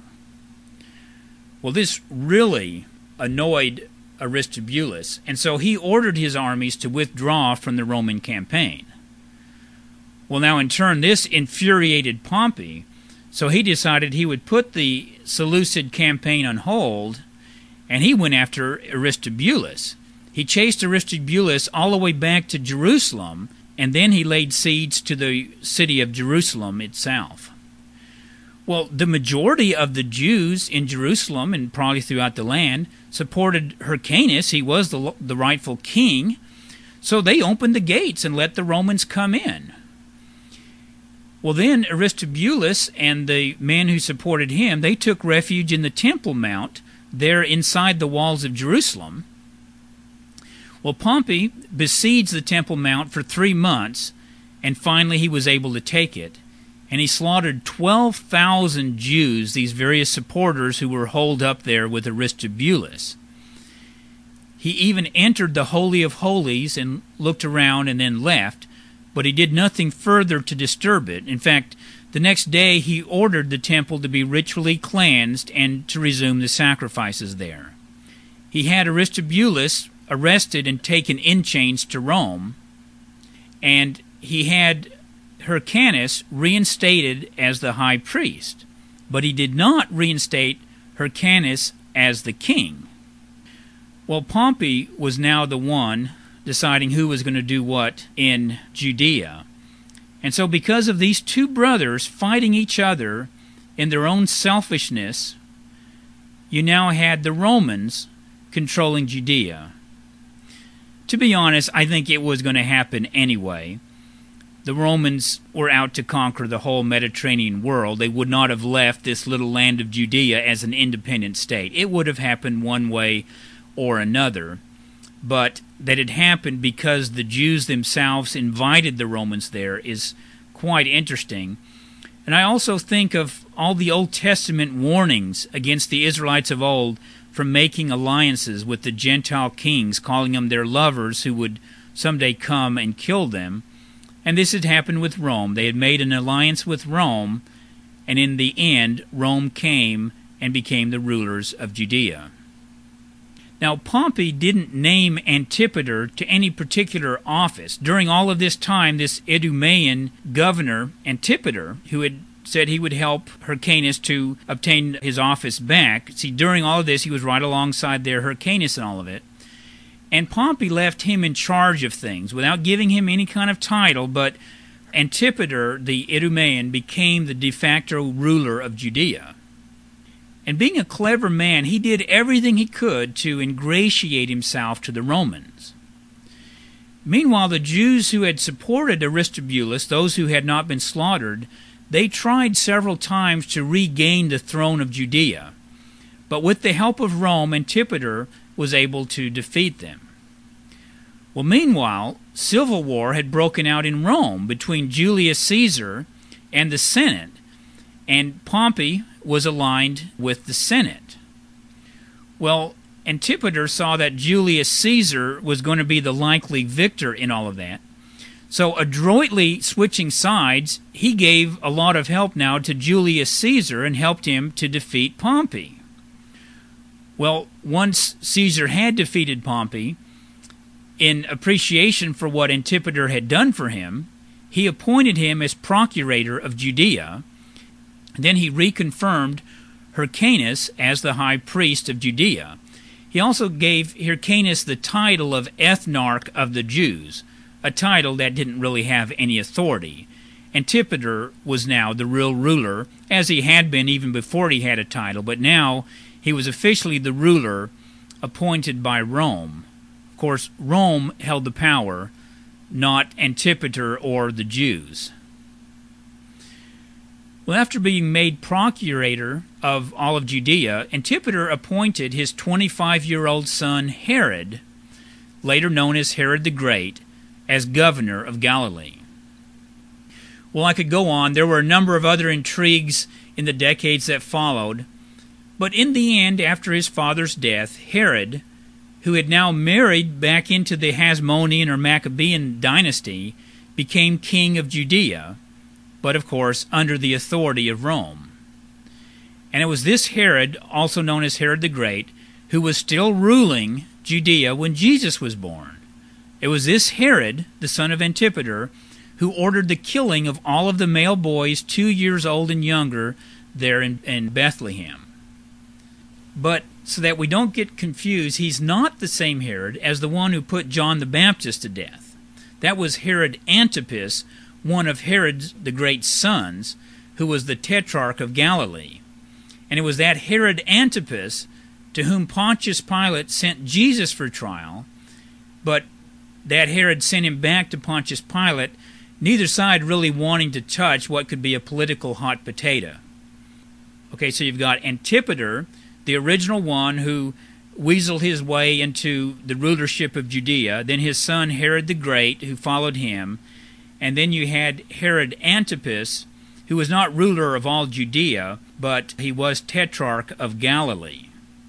Well, this really annoyed Aristobulus, and so he ordered his armies to withdraw from the Roman campaign. Well, now in turn, this infuriated Pompey, so he decided he would put the Seleucid campaign on hold, and he went after Aristobulus. He chased Aristobulus all the way back to Jerusalem, and then he laid siege to the city of Jerusalem itself. Well, the majority of the Jews in Jerusalem and probably throughout the land supported Hyrcanus. He was the rightful king, so they opened the gates and let the Romans come in. Well, then Aristobulus and the men who supported him, they took refuge in the Temple Mount there inside the walls of Jerusalem. Well, Pompey besieged the Temple Mount for 3 months, and finally he was able to take it. And he slaughtered 12,000 Jews, these various supporters who were holed up there with Aristobulus. He even entered the Holy of Holies and looked around and then left, but he did nothing further to disturb it. In fact, the next day he ordered the temple to be ritually cleansed and to resume the sacrifices there. He had Aristobulus arrested and taken in chains to Rome, and he had Hyrcanus reinstated as the high priest, but he did not reinstate Hyrcanus as the king. Well, Pompey was now the one deciding who was going to do what in Judea. And so because of these two brothers fighting each other in their own selfishness, you now had the Romans controlling Judea. To be honest, I think it was going to happen anyway. The Romans were out to conquer the whole Mediterranean world. They would not have left this little land of Judea as an independent state. It would have happened one way or another. But that it happened because the Jews themselves invited the Romans there is quite interesting. And I also think of all the Old Testament warnings against the Israelites of old from making alliances with the Gentile kings, calling them their lovers who would someday come and kill them. And this had happened with Rome. They had made an alliance with Rome, and in the end, Rome came and became the rulers of Judea. Now, Pompey didn't name Antipater to any particular office. During all of this time, this Idumean governor, Antipater, who had said he would help Hyrcanus to obtain his office back. See, during all of this, he was right alongside there, Hyrcanus and all of it. And Pompey left him in charge of things without giving him any kind of title, but Antipater, the Idumean, became the de facto ruler of Judea. And being a clever man, he did everything he could to ingratiate himself to the Romans. Meanwhile, the Jews who had supported Aristobulus, those who had not been slaughtered, they tried several times to regain the throne of Judea. But with the help of Rome, Antipater was able to defeat them. Well, meanwhile, civil war had broken out in Rome between Julius Caesar and the Senate, and Pompey was aligned with the Senate. Well, Antipater saw that Julius Caesar was going to be the likely victor in all of that. So adroitly switching sides, he gave a lot of help now to Julius Caesar and helped him to defeat Pompey. Well, once Caesar had defeated Pompey, in appreciation for what Antipater had done for him, he appointed him as procurator of Judea. Then he reconfirmed Hyrcanus as the high priest of Judea. He also gave Hyrcanus the title of ethnarch of the Jews, a title that didn't really have any authority. Antipater was now the real ruler, as he had been even before he had a title, but now he was officially the ruler appointed by Rome. Of course, Rome held the power, not Antipater or the Jews. Well, after being made procurator of all of Judea, Antipater appointed his 25-year-old son Herod, later known as Herod the Great, as governor of Galilee. Well, I could go on. There were a number of other intrigues in the decades that followed. But in the end, after his father's death, Herod, who had now married back into the Hasmonean or Maccabean dynasty, became king of Judea, but of course under the authority of Rome. And it was this Herod, also known as Herod the Great, who was still ruling Judea when Jesus was born. It was this Herod, the son of Antipater, who ordered the killing of all of the male boys 2 years old and younger there in Bethlehem. But so that we don't get confused, he's not the same Herod as the one who put John the Baptist to death. That was Herod Antipas, one of Herod the Great's sons, who was the tetrarch of Galilee. And it was that Herod Antipas to whom Pontius Pilate sent Jesus for trial, but that Herod sent him back to Pontius Pilate, neither side really wanting to touch what could be a political hot potato. Okay, so you've got Antipater, the original one who weaseled his way into the rulership of Judea, then his son Herod the Great, who followed him, and then you had Herod Antipas, who was not ruler of all Judea, but he was tetrarch of Galilee.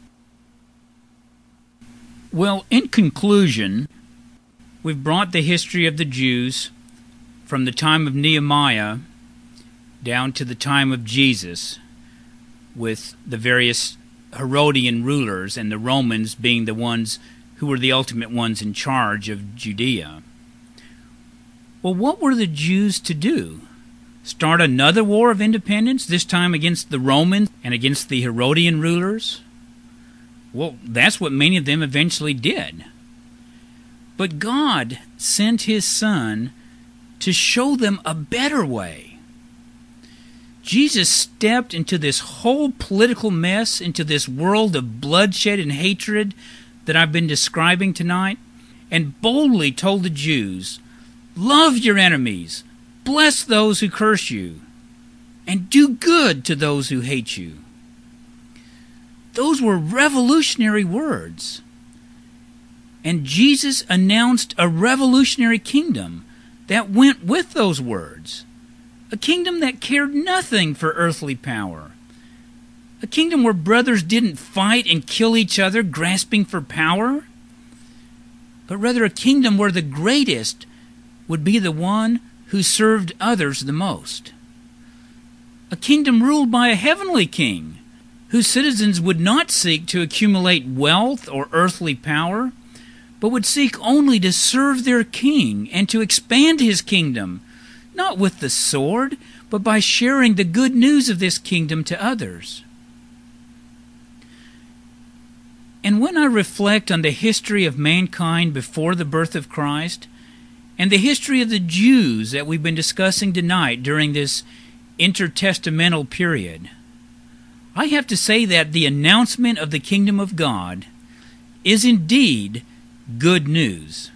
Well, in conclusion, we've brought the history of the Jews from the time of Nehemiah down to the time of Jesus, with the various Herodian rulers and the Romans being the ones who were the ultimate ones in charge of Judea. Well, what were the Jews to do? Start another war of independence, this time against the Romans and against the Herodian rulers? Well, that's what many of them eventually did. But God sent His Son to show them a better way. Jesus stepped into this whole political mess, into this world of bloodshed and hatred that I've been describing tonight, and boldly told the Jews, "Love your enemies, bless those who curse you, and do good to those who hate you." Those were revolutionary words. And Jesus announced a revolutionary kingdom that went with those words. A kingdom that cared nothing for earthly power. A kingdom where brothers didn't fight and kill each other grasping for power, but rather a kingdom where the greatest would be the one who served others the most. A kingdom ruled by a heavenly king, whose citizens would not seek to accumulate wealth or earthly power, but would seek only to serve their king and to expand his kingdom, not with the sword, but by sharing the good news of this kingdom to others. And when I reflect on the history of mankind before the birth of Christ, and the history of the Jews that we've been discussing tonight during this intertestamental period, I have to say that the announcement of the kingdom of God is indeed good news.